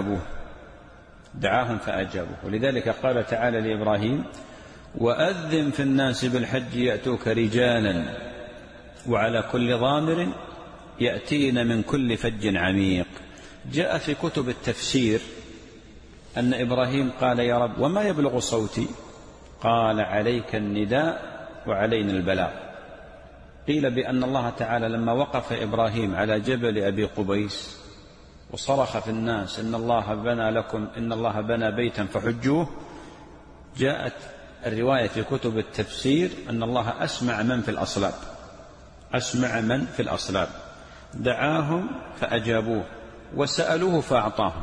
فأجابوه. ولذلك قال تعالى لإبراهيم: وأذن في الناس بالحج يأتوك رجالا وعلى كل ضامر يأتين من كل فج عميق. جاء في كتب التفسير أن إبراهيم قال: يا رب وما يبلغ صوتي؟ قال: عليك النداء وعلينا البلاغ. قيل بأن الله تعالى لما وقف إبراهيم على جبل أبي قبيس وصرخ في الناس: إن الله بنى بيتا فحجوه، جاءت الرواية في كتب التفسير أن الله أسمع من في الأصلاب، دعاهم فأجابوه وسألوه فأعطاهم.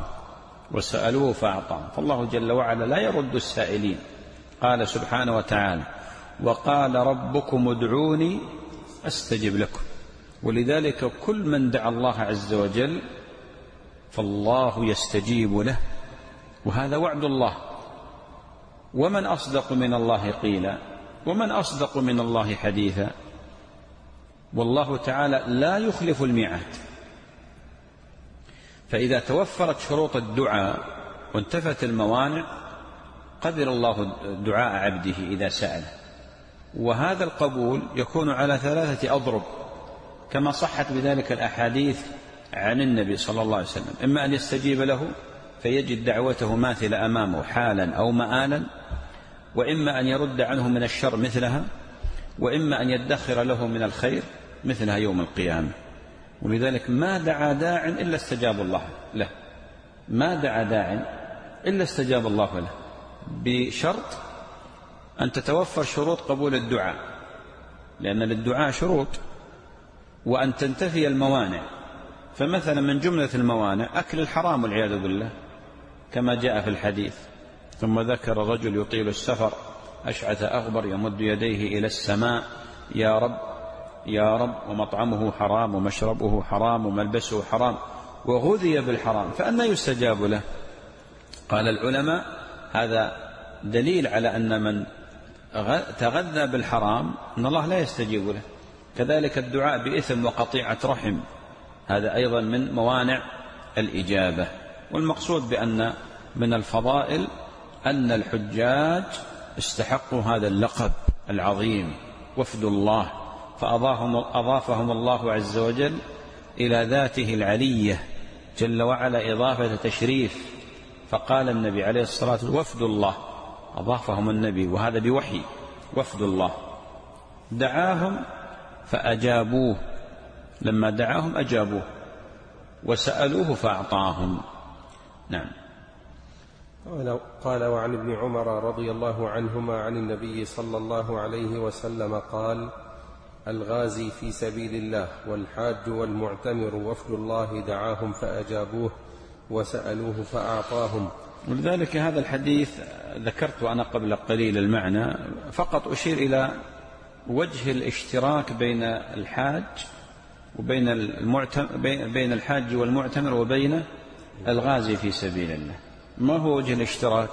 فالله جل وعلا لا يرد السائلين. قال سبحانه وتعالى: وقال ربكم ادعوني أستجب لكم. ولذلك كل من دعا الله عز وجل فالله يستجيب له، وهذا وعد الله. ومن أصدق من الله قيلا، ومن أصدق من الله حديثا. والله تعالى لا يخلف الميعاد. فإذا توفرت شروط الدعاء وانتفت الموانع قبل الله دعاء عبده إذا سأله. وهذا القبول يكون على 3 أضرب كما صحت بذلك الأحاديث عن النبي صلى الله عليه وسلم: إما أن يستجيب له فيجد دعوته ماثلة أمامه حالا أو مآلا، وإما أن يرد عنه من الشر مثلها، وإما أن يدخر له من الخير مثلها يوم القيامة. ولذلك ما دعا داع إلا استجاب الله له، ما دعا داع إلا استجاب الله له، بشرط أن تتوفر شروط قبول الدعاء، لأن للدعاء شروط، وأن تنتفي الموانع. فمثلا من جملة الموانع أكل الحرام والعياذ بالله كما جاء في الحديث: ثم ذكر رجل يطيل السفر أشعث أغبر يمد يديه إلى السماء: يا رب يا رب، ومطعمه حرام ومشربه حرام وملبسه حرام وغذي بالحرام، فأنى يستجاب له؟ قال العلماء: هذا دليل على أن من تغذى بالحرام أن الله لا يستجيب له. كذلك الدعاء بإثم وقطيعة رحم، هذا أيضا من موانع الإجابة. والمقصود بأن من الفضائل أن الحجاج استحقوا هذا اللقب العظيم وفد الله، فأضافهم الله عز وجل إلى ذاته العلية جل وعلا إضافة تشريف. فقال النبي عليه الصلاة والسلام: وفد الله، أضافهم النبي وهذا بوحي، وفد الله. دعاهم فأجابوه، لما دعاهم أجابوه، وسألوه فأعطاهم. نعم. قال: وعن ابن عمر رضي الله عنهما عن النبي صلى الله عليه وسلم قال: الغازي في سبيل الله والحاج والمعتمر وفد الله دعاهم فأجابوه وسألوه فأعطاهم. ولذلك هذا الحديث ذكرت أنا قبل قليل المعنى، فقط أشير إلى وجه الاشتراك بين الحاج وبين بين الحاج والمعتمر وبين الغازي في سبيل الله. ما هو وجه الاشتراك؟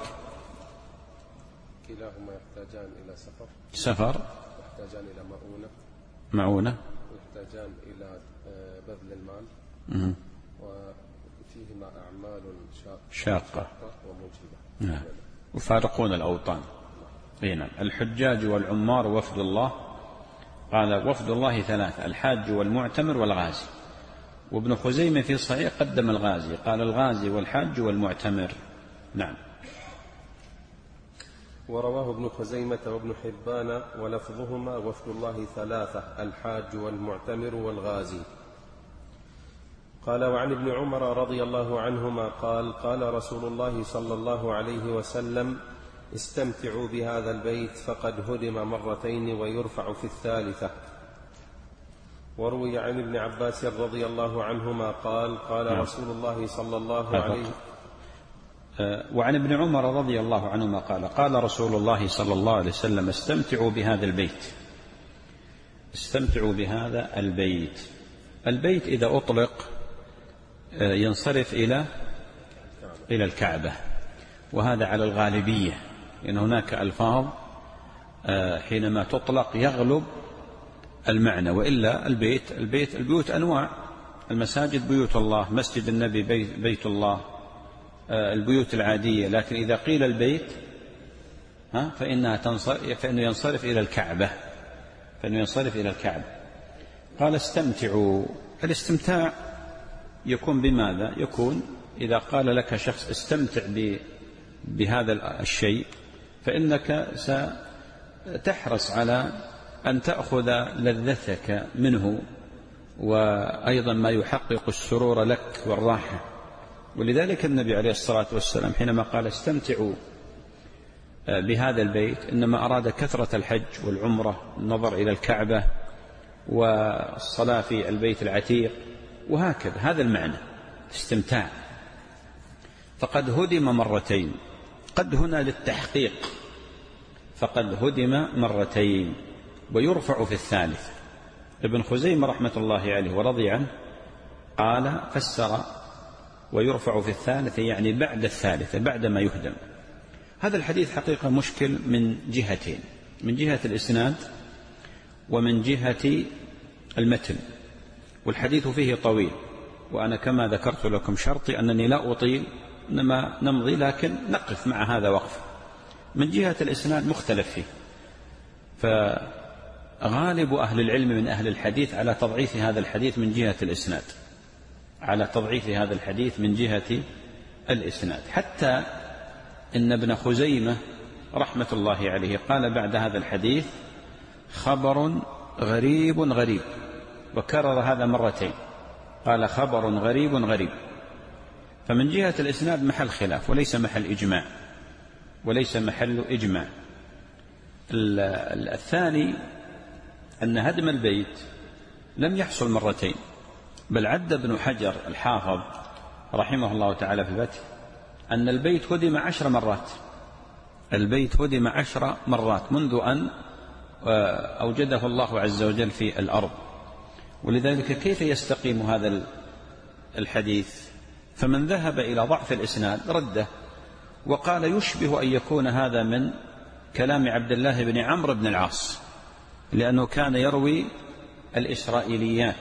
كلاهما يحتاجان إلى سفر، يحتاجان إلى معونة، يحتاجان إلى بذل المال، وفيهما أعمال شاقة وموجبة. نعم. وفارقون الأوطان. نعم. الحجاج والعمار وفد الله. قال: وفد الله 3: الحاج والمعتمر والغازي. وابن خزيمة في صحيح قدم الغازي، قال: الغازي والحاج والمعتمر. نعم. ورواه ابن خزيمة وابن حبان ولفظهما: وفد الله 3: الحاج والمعتمر والغازي. قال: وعن ابن عمر رضي الله عنهما قال: قال رسول الله صلى الله عليه وسلم: استمتعوا بهذا البيت فقد هدم مرتين ويرفع في الثالثة. وروي عن ابن عباس رضي الله عنهما قال: قال رسول الله صلى الله عليه وعن ابن عمر رضي الله عنهما قال: قال رسول الله صلى الله عليه وسلم: استمتعوا بهذا البيت. استمتعوا بهذا البيت. البيت إذا أطلق ينصرف إلى الكعبة، وهذا على الغالبية، لأن هناك ألفاظ حينما تطلق يغلب المعنى، وإلا البيوت أنواع: المساجد بيوت الله، مسجد النبي بيت الله، البيوت العادية. لكن إذا قيل البيت فإنه ينصرف إلى الكعبة، قال: استمتعوا. الاستمتاع يكون بماذا؟ يكون إذا قال لك شخص: استمتع بهذا الشيء، فإنك ستحرص على أن تأخذ لذتك منه، وأيضا ما يحقق السرور لك والراحة. ولذلك النبي عليه الصلاة والسلام حينما قال: استمتعوا بهذا البيت، إنما أراد كثرة الحج والعمرة، النظر إلى الكعبة والصلاة في البيت العتيق وهكذا هذا المعنى استمتاع. فقد هدم مرتين، قد هنا للتحقيق، فقد هدم مرتين ويرفع في الثالث. ابن خزيمة رحمة الله عليه ورضي عنه قال فسر ويرفع في الثالث يعني بعد الثالثة، بعد ما يهدم. هذا الحديث حقيقة مشكل من جهتين، من جهة الإسناد ومن جهة المتن، والحديث فيه طويل، وأنا كما ذكرت لكم شرطي أنني لا أطيل إنما نمضي، لكن نقف مع هذا وقف. من جهة الإسناد مختلف فيه، فغالب أهل العلم من أهل الحديث على تضعيف هذا الحديث من جهة الإسناد، على تضعيف هذا الحديث من جهة الإسناد، حتى إن ابن خزيمة رحمة الله عليه قال بعد هذا الحديث خبر غريب غريب، وكرر هذا مرتين، قال خبر غريب غريب. فمن جهة الإسناد محل خلاف وليس محل إجماع، وليس محل إجماع. الثاني أن هدم البيت لم يحصل مرتين، بل عد ابن حجر الحافظ رحمه الله تعالى في الفتح أن البيت هدم 10 مرات، البيت هدم 10 مرات منذ أن أوجده الله عز وجل في الأرض. ولذلك كيف يستقيم هذا الحديث؟ فمن ذهب إلى ضعف الإسناد رده وقال يشبه أن يكون هذا من كلام عبد الله بن عمرو بن العاص، لأنه كان يروي الإسرائيليات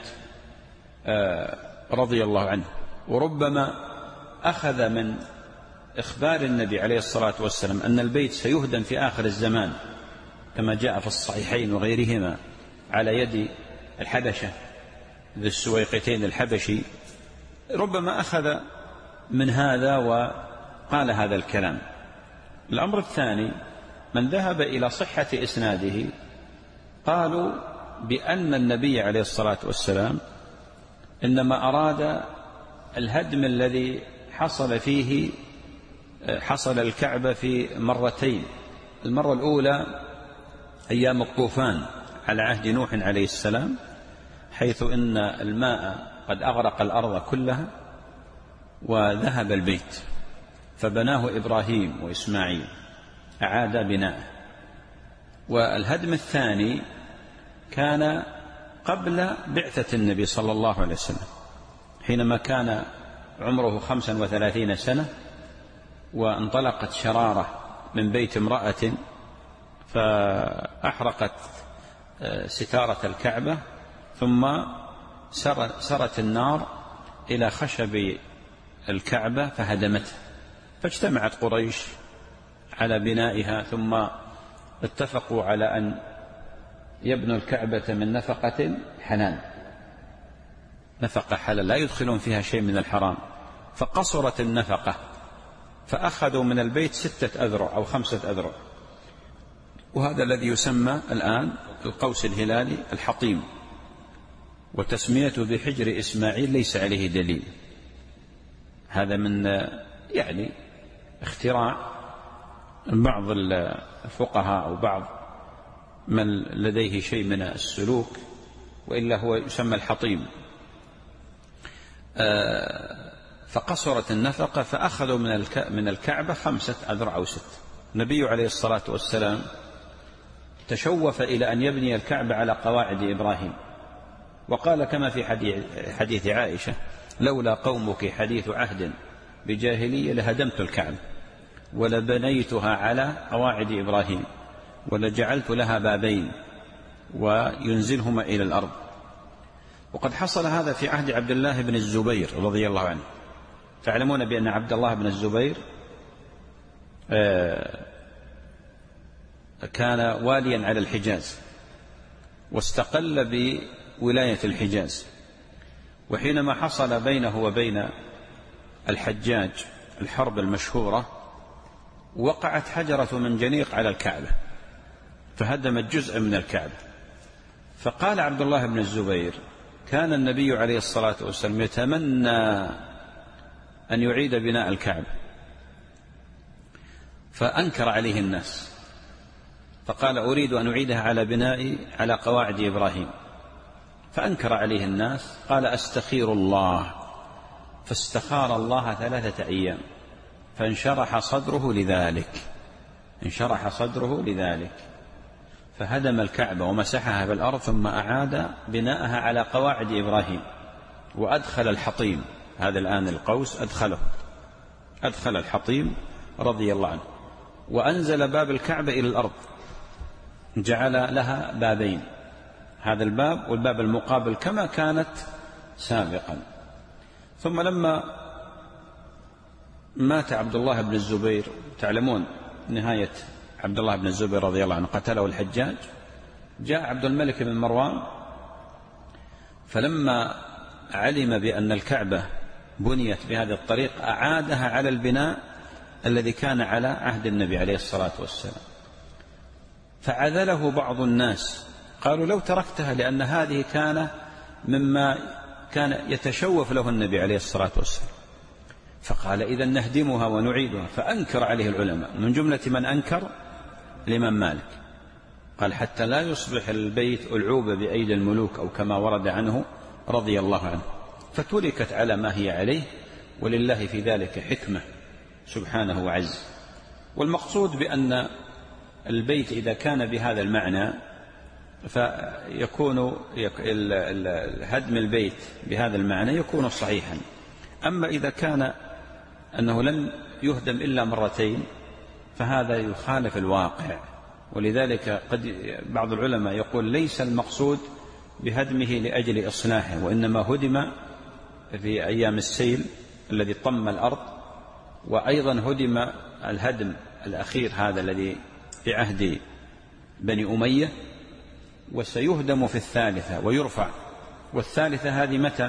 رضي الله عنه، وربما أخذ من إخبار النبي عليه الصلاة والسلام أن البيت سيهدم في آخر الزمان كما جاء في الصحيحين وغيرهما على يد الحبشة ذي السويقتين الحبشي، ربما أخذ من هذا وقال هذا الكلام. الأمر الثاني من ذهب إلى صحة إسناده قالوا بأن النبي عليه الصلاة والسلام إنما أراد الهدم الذي حصل فيه، حصل الكعبة في مرتين. المرة الأولى أيام الطوفان على عهد نوح عليه السلام، حيث إن الماء قد أغرق الأرض كلها وذهب البيت، فبناه إبراهيم وإسماعيل، أعاد بناءه. والهدم الثاني كان قبل بعثة النبي صلى الله عليه وسلم، حينما كان عمره 35 سنة وانطلقت شرارة من بيت امرأة فأحرقت ستارة الكعبة، ثم سرت النار إلى خشب الكعبة فهدمته، فاجتمعت قريش على بنائها، ثم اتفقوا على أن يبنوا الكعبة من نفقة حلال، نفقة حلال لا يدخلون فيها شيء من الحرام، فقصرت النفقة، فأخذوا من البيت 6 أذرع أو 5 أذرع، وهذا الذي يسمى الآن القوس الهلالي الحطيم، وتسميته بحجر إسماعيل ليس عليه دليل. هذا من يعني اختراع بعض الفقهاء أو بعض من لديه شيء من السلوك، وإلا هو يسمى الحطيم. فقصرت النفقة فأخذوا من الكعبة 5 أذرع أو 6. النبي عليه الصلاة والسلام تشوف إلى أن يبني الكعبة على قواعد إبراهيم، وقال كما في حديث عائشة لولا قومك حديث عهد بجاهلية لهدمت الكعبة ولبنيتها على قواعد إبراهيم ولجعلت لها بابين وينزلهما إلى الأرض. وقد حصل هذا في عهد عبد الله بن الزبير رضي الله عنه. تعلمون بأن عبد الله بن الزبير كان واليا على الحجاز واستقل بولاية الحجاز، وحينما حصل بينه وبين الحجاج الحرب المشهورة وقعت حجرة منجنيق على الكعبة فهدمت جزء من الكعبة. فقال عبد الله بن الزبير كان النبي عليه الصلاة والسلام يتمنى أن يعيد بناء الكعبة، فأنكر عليه الناس، فقال أريد أن أعيدها على بناء على قواعد إبراهيم. فأنكر عليه الناس، قال أستخير الله، فاستخار الله 3 أيام، فانشرح صدره لذلك، فهدم الكعبة ومسحها بالأرض، ثم أعاد بناءها على قواعد إبراهيم، وأدخل الحطيم، هذا الآن القوس أدخل الحطيم رضي الله عنه، وأنزل باب الكعبة إلى الأرض، جعل لها بابين، هذا الباب والباب المقابل كما كانت سابقا. ثم لما مات عبد الله بن الزبير، تعلمون نهاية عبد الله بن الزبير رضي الله عنه، قتله الحجاج، جاء عبد الملك بن مروان، فلما علم بأن الكعبة بنيت بهذه الطريقة أعادها على البناء الذي كان على عهد النبي عليه الصلاة والسلام، فعذله بعض الناس، قالوا لو تركتها، لأن هذه كان مما كان يتشوف له النبي عليه الصلاة والسلام، فقال إذا نهدمها ونعيدها، فأنكر عليه العلماء، من جملة من أنكر الإمام مالك، قال حتى لا يصبح البيت ألعوبة بأيدي الملوك، أو كما ورد عنه رضي الله عنه، فتركت على ما هي عليه، ولله في ذلك حكمة سبحانه وعز. والمقصود بأن البيت إذا كان بهذا المعنى فيكون هدم البيت بهذا المعنى يكون صحيحا. أما إذا كان أنه لم يهدم إلا مرتين فهذا يخالف الواقع، ولذلك قد بعض العلماء يقول ليس المقصود بهدمه لأجل إصلاحه، وإنما هدم في أيام السيل الذي طم الأرض، وأيضا هدم الهدم الأخير هذا الذي في عهد بني أمية، وسيهدم في الثالثة ويرفع. والثالثة هذه متى؟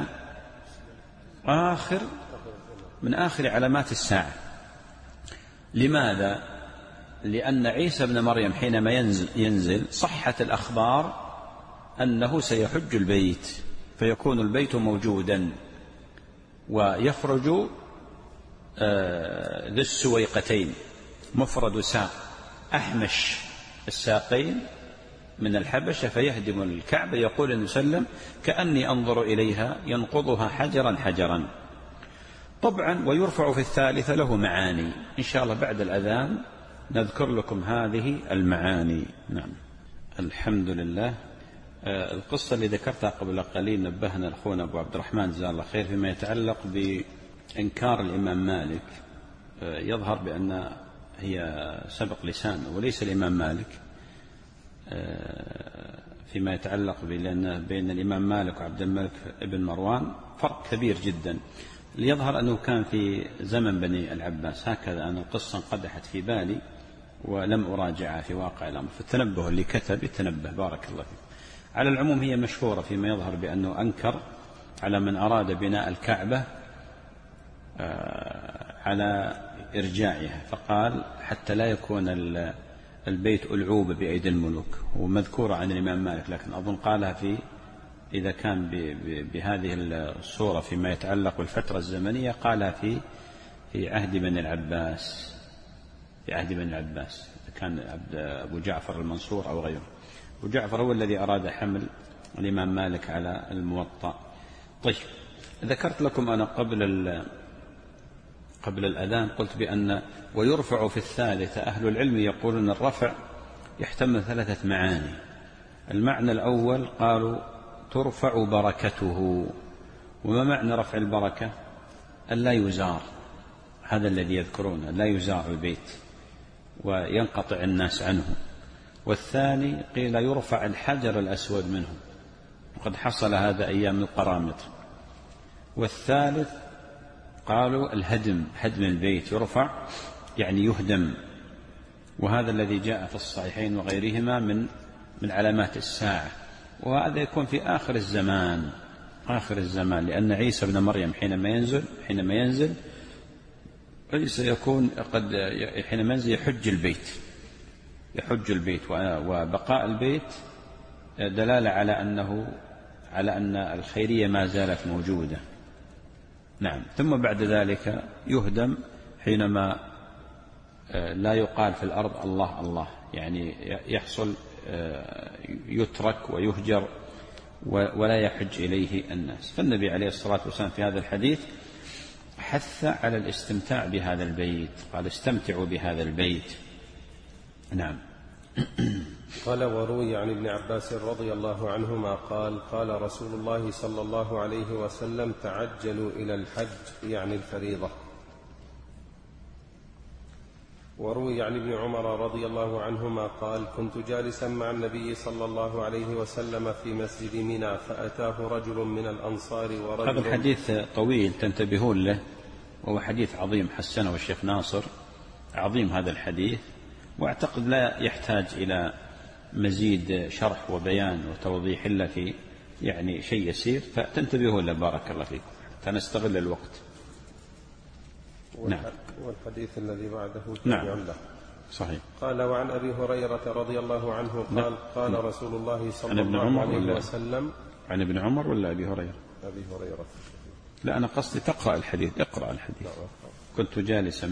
من آخر علامات الساعة. لماذا؟ لأن عيسى بن مريم حينما ينزل صحت الأخبار أنه سيحج البيت، فيكون البيت موجودا، ويخرج ذو السويقتين مفرد ساق أحمش الساقين من الحبشة، فيهدم الكعبة، يقول النبي صلى الله عليه وسلم كأني أنظر إليها ينقضها حجرا حجرا. طبعا ويرفع في الثالثة له معاني، إن شاء الله بعد الأذان نذكر لكم هذه المعاني. نعم، الحمد لله. القصة اللي ذكرتها قبل قليل نبهنا أخونا أبو عبد الرحمن جزاه الله خير فيما يتعلق بإنكار الإمام مالك، يظهر بأن هي سبق لسانه وليس الإمام مالك، فيما يتعلق بين الإمام مالك وعبد الملك ابن مروان فرق كبير جدا. ليظهر أنه كان في زمن بني العباس، هكذا أنا القصة انقدحت في بالي ولم أراجعها في واقع الأمر، فالتنبه اللي كتب يتنبه، بارك الله فيك. على العموم هي مشهورة فيما يظهر بأنه أنكر على من أراد بناء الكعبة على إرجاعها، فقال حتى لا يكون البيت ألعوبة بأيدي الملوك، ومذكورة عن الإمام مالك، لكن أظن قالها إذا كان بهذه الصورة فيما يتعلق بالفترة الزمنية قالها في عهد بني العباس، كان أبو جعفر المنصور أو غيره. أبو جعفر هو الذي أراد حمل الإمام مالك على الموطأ. طيب، ذكرت لكم أنا قبل الأذان قلت بأن ويرفع في الثالثة، أهل العلم يقولون الرفع يحتمل 3 معاني. المعنى الأول قالوا ترفع بركته. وما معنى رفع البركة؟ ألا يزار، هذا الذي يذكرونه، لا يزار البيت وينقطع الناس عنه. والثاني قيل يرفع الحجر الأسود منه، وقد حصل هذا أيام القرامطة. والثالث قالوا الهدم، هدم البيت، يرفع يعني يهدم، وهذا الذي جاء في الصحيحين وغيرهما من علامات الساعة، وهذا يكون في آخر الزمان، لأن عيسى بن مريم حينما ينزل عيسى يكون حينما ينزل يحج البيت، وبقاء البيت دلالة على أن الخيرية ما زالت موجودة. نعم. ثم بعد ذلك يهدم حينما لا يقال في الأرض الله الله، يعني يحصل يترك ويهجر ولا يحج إليه الناس. فالنبي عليه الصلاة والسلام في هذا الحديث حث على الاستمتاع بهذا البيت، قال استمتعوا بهذا البيت. نعم. قال وروي عن ابن عباس رضي الله عنهما قال قال رسول الله صلى الله عليه وسلم تعجلوا إلى الحج يعني الفريضة. وروي عن ابن عمر رضي الله عنهما قال كنت جالسا مع النبي صلى الله عليه وسلم في مسجد منى فأتاه رجل من الأنصار ورجل. هذا الحديث طويل تنتبهون له، وهو حديث عظيم حسنه الشيخ ناصر، عظيم هذا الحديث، واعتقد لا يحتاج إلى مزيد شرح وبيان وتوضيح إلا في يعني شيء يسير، فتنتبهوا له بارك الله فيكم حتى نستغل الوقت. نعم. والحديث الذي بعده نعم له. صحيح. قال وعن أبي هريرة رضي الله عنه قال قال رسول الله صلى الله عليه وسلم. عن ابن عمر ولا أبي هريرة؟ أبي هريرة. لا أنا قصدي تقرأ الحديث، اقرأ الحديث. كنت جالسا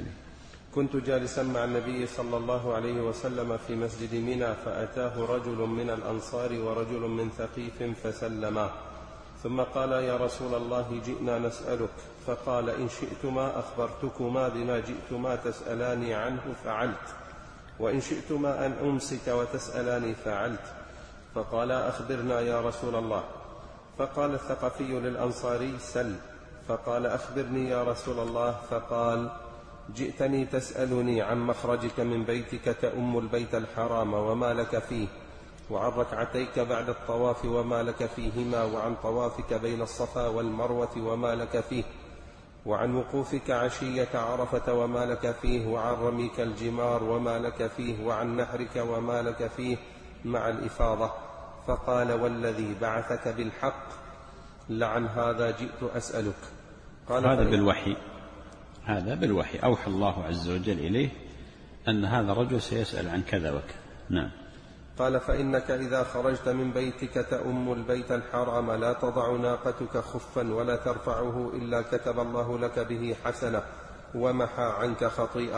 مع النبي صلى الله عليه وسلم في مسجد منى فأتاه رجل من الأنصار ورجل من ثقيف فسلما، ثم قال يا رسول الله جئنا نسألك، فقال إن شئتما أخبرتكما بما جئتما تسألاني عنه فعلت، وإن شئتما أن أمسك وتسألاني فعلت. فقال أخبرنا يا رسول الله. فقال الثقفي للأنصاري سل. فقال أخبرني يا رسول الله. فقال جئتني تسألني عن مخرجك من بيتك تأم البيت الحرام وما لك فيه، وعن ركعتيك بعد الطواف وما لك فيهما، وعن طوافك بين الصفا والمروة وما لك فيه، وعن وقوفك عشية عرفة وما لك فيه، وعن رميك الجمار وما لك فيه، وعن نحرك وما لك فيه مع الإفاضة. فقال والذي بعثك بالحق لعن هذا جئت أسألك. قال هذا بالوحي أوحى الله عز وجل إليه أن هذا الرجل سيسأل عن كذا وكذا. نعم. قال فإنك إذا خرجت من بيتك تأم البيت الحرام لا تضع ناقتك خفا ولا ترفعه إلا كتب الله لك به حسنة ومحى عنك خطيئة.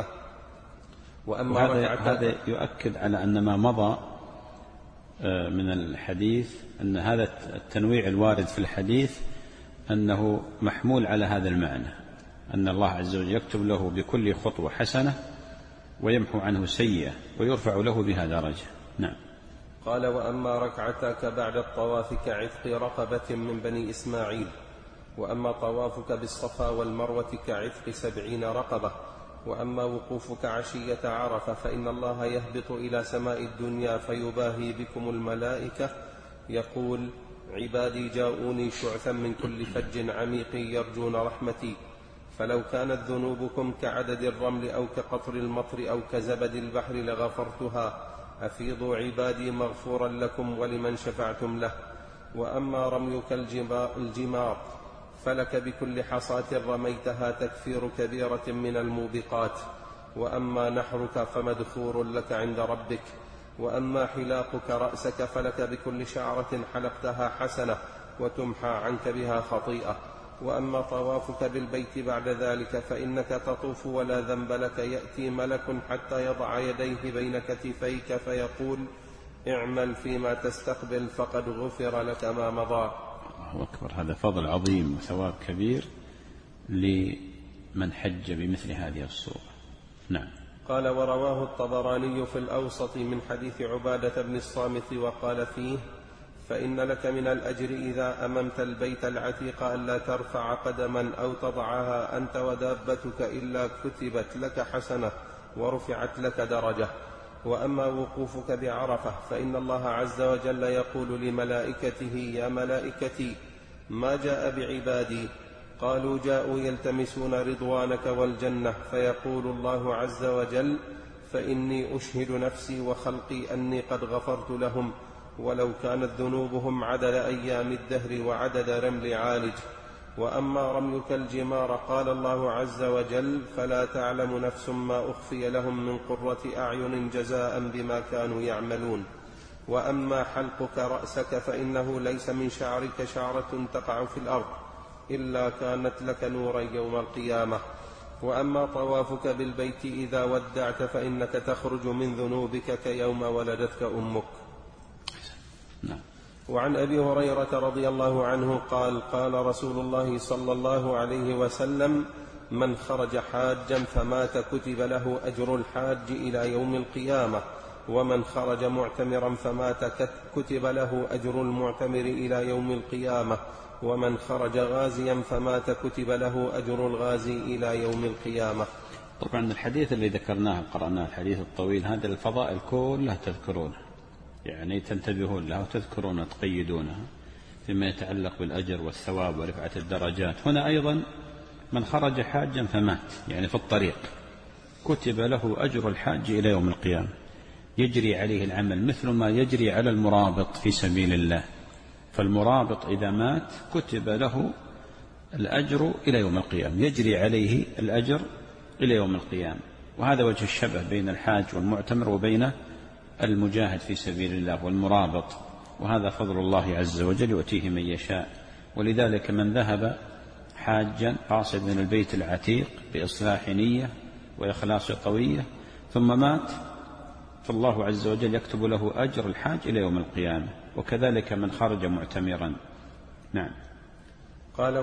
هذا يؤكد على أن ما مضى من الحديث أن هذا التنويع الوارد في الحديث أنه محمول على هذا المعنى، أن الله عز وجل يكتب له بكل خطوة حسنة ويمحو عنه سيئة ويرفع له بها درجة. نعم. قال وأما ركعتك بعد الطواف كعتق رقبة من بني إسماعيل، وأما طوافك بالصفا والمروة كعتق 70 رقبة، وأما وقوفك عشية عرفة فإن الله يهبط إلى سماء الدنيا فيباهي بكم الملائكة يقول عبادي جاءوني شعثا من كل فج عميق يرجون رحمتي، فلو كانت ذنوبكم كعدد الرمل أو كقطر المطر أو كزبد البحر لغفرتها، أفيضوا عبادي مغفورا لكم ولمن شفعتم له. وأما رميك الجمار فلك بكل حصاة رميتها تكفير كبيرة من الموبقات. وأما نحرك فمدخور لك عند ربك. وأما حلاقك رأسك فلك بكل شعرة حلقتها حسنة وتمحى عنك بها خطيئة. وأما طوافك بالبيت بعد ذلك فإنك تطوف ولا ذنب لك، يأتي ملك حتى يضع يديه بين كتفيك فيقول اعمل فيما تستقبل فقد غفر لك ما مضى. الله أكبر. هذا فضل عظيم وثواب كبير لمن حج بمثل هذه الصورة. نعم. قال ورواه الطبراني في الأوسط من حديث عبادة بن الصامت وقال فيه فإن لك من الأجر إذا أممت البيت العتيق ألا ترفع قدما أو تضعها أنت ودابتك إلا كتبت لك حسنة ورفعت لك درجة. وأما وقوفك بعرفة فإن الله عز وجل يقول لملائكته يا ملائكتي ما جاء بعبادي؟ قالوا جاءوا يلتمسون رضوانك والجنة، فيقول الله عز وجل فإني أشهد نفسي وخلقي أني قد غفرت لهم ولو كانت ذنوبهم عدد أيام الدهر وعدد رمل عالج. وأما رميك الجمار قال الله عز وجل فلا تعلم نفس ما أخفي لهم من قرة أعين جزاء بما كانوا يعملون. وأما حلقك رأسك فإنه ليس من شعرك شعرة تقع في الأرض إلا كانت لك نورا يوم القيامة. وأما طوافك بالبيت إذا ودعت فإنك تخرج من ذنوبك كيوم ولدتك أمك. نعم. وعن أبي هريرة رضي الله عنه قال قال رسول الله صلى الله عليه وسلم: من خرج حاجا فمات كتب له أجر الحاج إلى يوم القيامة، ومن خرج معتمرا فمات كتب له أجر المعتمر إلى يوم القيامة، ومن خرج غازيا فمات كتب له أجر الغازي إلى يوم القيامة. طبعا الحديث اللي ذكرناه قرأناه الحديث الطويل هذا الفضائل كلها تذكرونها، يعني تنتبهون لها وتذكرونها تقيدونها فيما يتعلق بالأجر والثواب ورفعة الدرجات. هنا أيضا من خرج حاجا فمات، يعني في الطريق، كتب له أجر الحاج إلى يوم القيامة، يجري عليه العمل مثل ما يجري على المرابط في سبيل الله. فالمرابط إذا مات كتب له الأجر إلى يوم القيامة، يجري عليه الأجر إلى يوم القيامة. وهذا وجه الشبه بين الحاج والمعتمر وبين المجاهد في سبيل الله والمرابط، وهذا فضل الله عز وجل يؤتيه من يشاء. ولذلك من ذهب حاجا قاصدا البيت العتيق بإصلاح نية وإخلاص طوية ثم مات، فالله عز وجل يكتب له أجر الحاج إلى يوم القيامة، وكذلك من خرج معتمرا. نعم. قال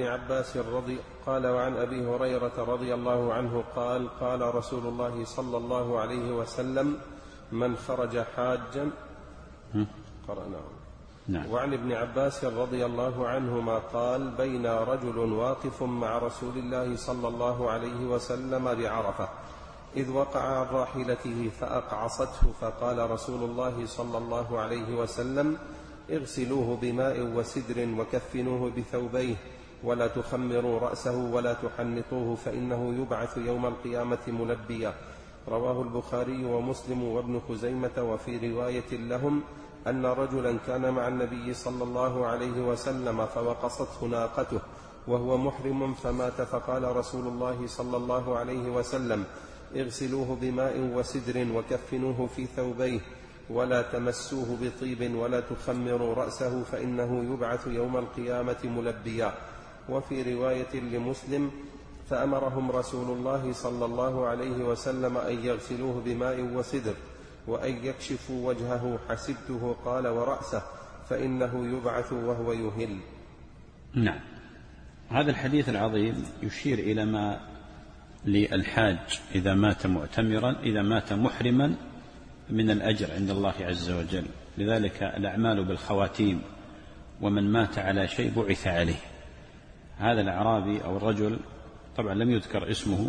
وعن أبي هريرة رضي الله عنه قال قال رسول الله صلى الله عليه وسلم: من خرج حاجا قرأناه. نعم. وعن ابن عباس رضي الله عنهما قال: بين رجل واقف مع رسول الله صلى الله عليه وسلم بعرفة إذ وقع عن راحلته فأقعصته، فقال رسول الله صلى الله عليه وسلم: اغسلوه بماء وسدر وكفنوه بثوبيه، ولا تخمروا رأسه ولا تحنطوه، فإنه يبعث يوم القيامة ملبيا. رواه البخاري ومسلم وابن خزيمة. وفي رواية لهم أن رجلا كان مع النبي صلى الله عليه وسلم فوقصته ناقته وهو محرم فمات، فقال رسول الله صلى الله عليه وسلم: اغسلوه بماء وسدر وكفنوه في ثوبيه، ولا تمسوه بطيب ولا تخمروا رأسه، فإنه يبعث يوم القيامة ملبيا. وفي رواية لمسلم: فأمرهم رسول الله صلى الله عليه وسلم أن يغسلوه بماء وسدر وأن يكشفوا وجهه، حسبته قال ورأسه، فإنه يبعث وهو يهل. نعم. هذا الحديث العظيم يشير إلى ما للحاج إذا مات معتمرا إذا مات محرما من الأجر عند الله عز وجل. لذلك الأعمال بالخواتيم، ومن مات على شيء بعث عليه. هذا الأعرابي أو الرجل طبعا لم يذكر اسمه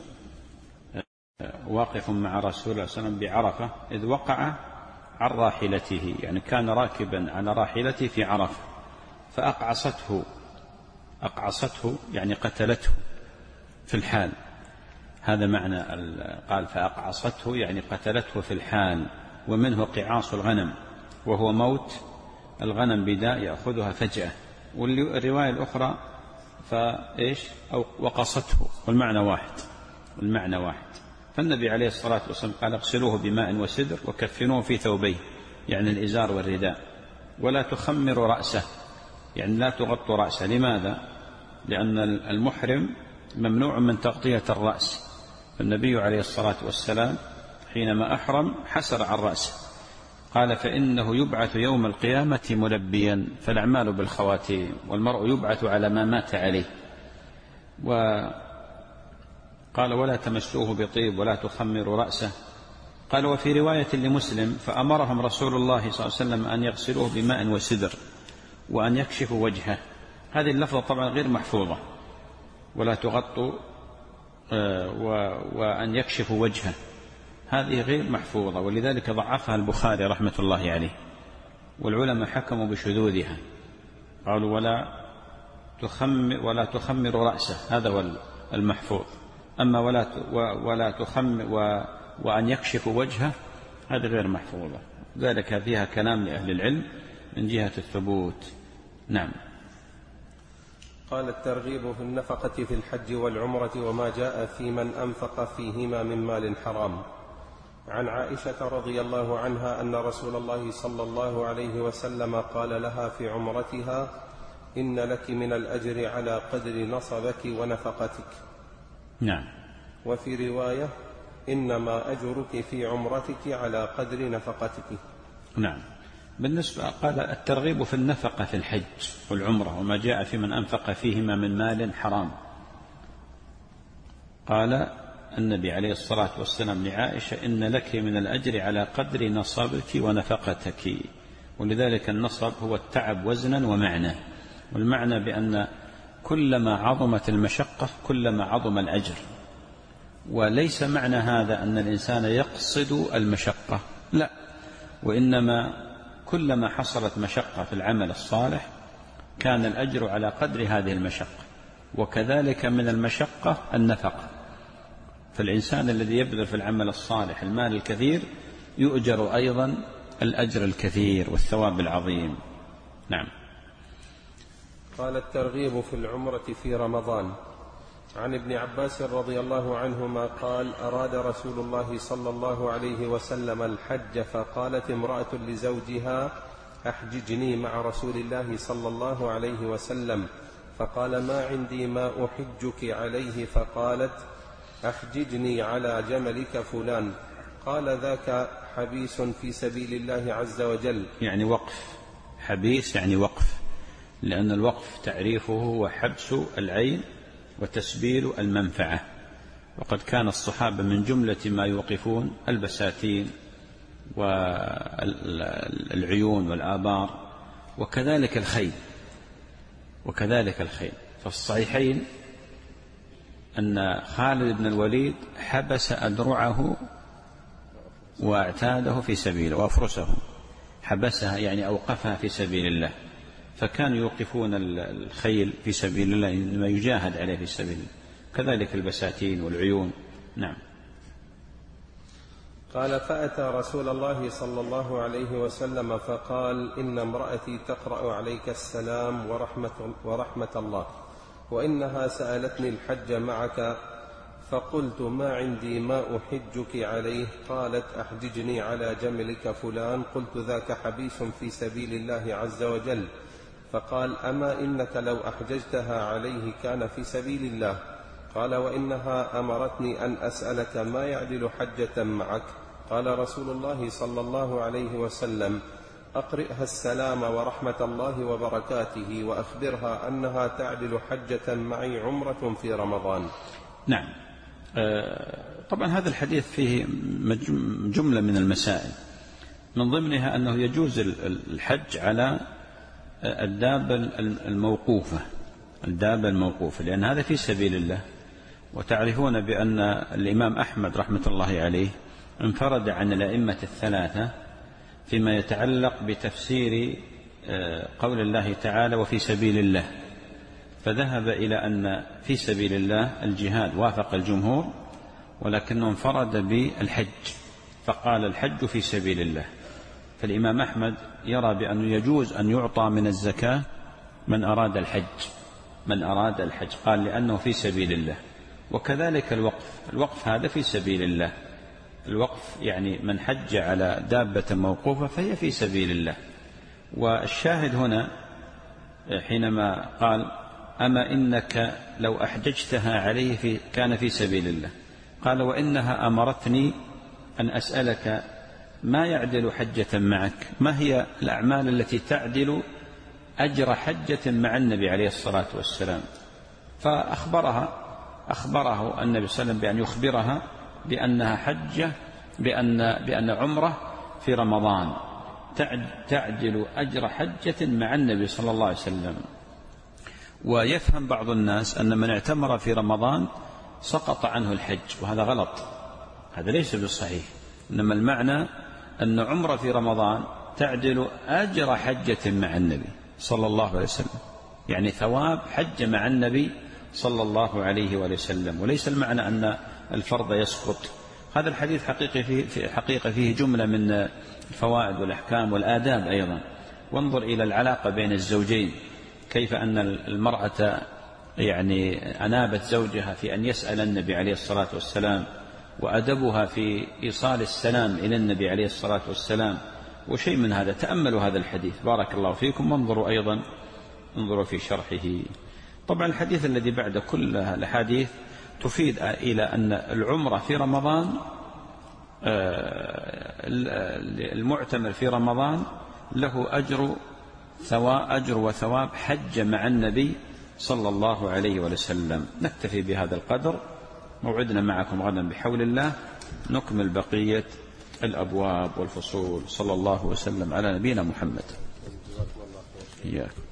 واقف مع رسول الله صلى الله عليه وسلم بعرفة إذ وقع عن راحلته، يعني كان راكبا على راحلته في عرفة فأقعصته يعني قتلته في الحال. هذا معنى قال فأقعصته يعني قتلته في الحال. ومنه قعاص الغنم وهو موت الغنم بداء يأخذها فجأة. والرواية الأخرى فإيش أو وقصته، والمعنى واحد. فالنبي عليه الصلاة والسلام قال: اغسلوه بماء وسدر وكفنوه في ثوبيه، يعني الإزار والرداء، ولا تخمروا رأسه، يعني لا تغطوا رأسه. لماذا؟ لأن المحرم ممنوع من تغطية الرأس، فالنبي عليه الصلاة والسلام حينما أحرم حسر عن رأسه. قال: فإنه يبعث يوم القيامة ملبيا. فالأعمال بالخواتيم، والمرء يبعث على ما مات عليه. وقال: ولا تمسوه بطيب ولا تخمروا رأسه. قال: وفي رواية لمسلم: فأمرهم رسول الله صلى الله عليه وسلم أن يغسلوه بماء وسدر وأن يكشفوا وجهه. هذه اللفظة طبعا غير محفوظة، ولا تغطوا وأن يكشفوا وجهه، هذه غير محفوظة، ولذلك ضعفها البخاري رحمة الله عليه، والعلماء حكموا بشذوذها، قالوا ولا تخمر رأسه، هذا هو المحفوظ. أما ولا تخمر وأن يكشف وجهه هذا غير محفوظة، ذلك فيها كلام لأهل العلم من جهة الثبوت. نعم. قال: الترغيب في النفقة في الحج والعمرة وما جاء في من أنفق فيهما من مال حرام. عن عائشة رضي الله عنها أن رسول الله صلى الله عليه وسلم قال لها في عمرتها: إن لك من الأجر على قدر نصبك ونفقتك. نعم. وفي رواية: إنما أجرك في عمرتك على قدر نفقتك. نعم. بالنسبة قال الترغيب في النفقة في الحج والعمرة وما جاء في من أنفق فيهما من مال حرام. قال النبي عليه الصلاة والسلام لعائشة إن لك من الأجر على قدر نصبك ونفقتك. ولذلك النصب هو التعب وزنا ومعنى، والمعنى بأن كلما عظمت المشقة كلما عظم الأجر. وليس معنى هذا أن الإنسان يقصد المشقة، لا، وإنما كلما حصلت مشقة في العمل الصالح كان الأجر على قدر هذه المشقة. وكذلك من المشقة النفقة، فالإنسان الذي يبذل في العمل الصالح المال الكثير يؤجر أيضا الأجر الكثير والثواب العظيم. نعم. قال الترغيب في العمرة في رمضان. عن ابن عباس رضي الله عنهما قال أراد رسول الله صلى الله عليه وسلم الحج، فقالت امرأة لزوجها أحججني مع رسول الله صلى الله عليه وسلم، فقال ما عندي ما أحجك عليه، فقالت أحججني على جملك فلان. قال ذاك حبيس في سبيل الله عز وجل. يعني وقف، حبيس يعني وقف، لأن الوقف تعريفه هو حبس العين وتسبيل المنفعة. وقد كان الصحابة من جملة ما يوقفون البساتين والعيون والآبار وكذلك الخيل. فالصحيحين أن خالد بن الوليد حبس أدرعه واعتاده في سبيله وأفرسه، حبسها يعني أوقفها في سبيل الله، فكانوا يوقفون الخيل في سبيل الله إنما يجاهد عليه في سبيل الله، كذلك البساتين والعيون. نعم. قال فأتى رسول الله صلى الله عليه وسلم فقال إن امرأتي تقرأ عليك السلام ورحمة الله، وإنها سألتني الحج معك، فقلت ما عندي ما أحجك عليه. قالت أحججني على جملك فلان. قلت ذاك حبيس في سبيل الله عز وجل. فقال أما إنك لو أحججتها عليه كان في سبيل الله. قال وإنها أمرتني أن أسألك ما يعدل حجة معك. قال رسول الله صلى الله عليه وسلم أقرئها السلام ورحمة الله وبركاته، وأخبرها أنها تعدل حجة معي عمرة في رمضان. نعم. طبعا هذا الحديث فيه جملة من المسائل، من ضمنها أنه يجوز الحج على الدابة الموقوفة، لأن هذا في سبيل الله. وتعرفون بأن الإمام أحمد رحمة الله عليه انفرد عن الأئمة الثلاثة فيما يتعلق بتفسير قول الله تعالى وفي سبيل الله، فذهب إلى أن في سبيل الله الجهاد وافق الجمهور، ولكنه انفرد بالحج فقال الحج في سبيل الله. فالإمام أحمد يرى بأنه يجوز أن يعطى من الزكاة من أراد الحج، قال لأنه في سبيل الله. وكذلك الوقف هذا في سبيل الله، الوقف يعني من حج على دابة موقوفة فهي في سبيل الله. والشاهد هنا حينما قال أما إنك لو أحججتها عليه كان في سبيل الله، قال وإنها أمرتني أن أسألك ما يعدل حجة معك، ما هي الأعمال التي تعدل أجر حجة مع النبي عليه الصلاة والسلام. فأخبره النبي صلى الله عليه وسلم بأن يخبرها بأنها حجة بأن عمرة في رمضان تعدل أجر حجة مع النبي صلى الله عليه وسلم. ويفهم بعض الناس أن من اعتمر في رمضان سقط عنه الحج، وهذا غلط، هذا ليس بالصحيح. إنما المعنى أن عمرة في رمضان تعدل أجر حجة مع النبي صلى الله عليه وسلم، يعني ثواب حج مع النبي صلى الله عليه وسلم، وليس المعنى أن الفرض يسقط. هذا الحديث حقيقة فيه جملة من الفوائد والأحكام والآداب أيضا. وانظر إلى العلاقة بين الزوجين، كيف أن المرأة يعني أنابت زوجها في أن يسأل النبي عليه الصلاة والسلام، وأدبها في إيصال السلام إلى النبي عليه الصلاة والسلام، وشيء من هذا. تأملوا هذا الحديث بارك الله فيكم، وانظروا أيضا في شرحه. طبعا الحديث الذي بعد كل الأحاديث تفيد إلى أن العمرة في رمضان، المعتمر في رمضان له أجر وثواب حج مع النبي صلى الله عليه وسلم. نكتفي بهذا القدر، موعدنا معكم غدا بحول الله نكمل بقية الأبواب والفصول. صلى الله وسلم على نبينا محمد. إياك.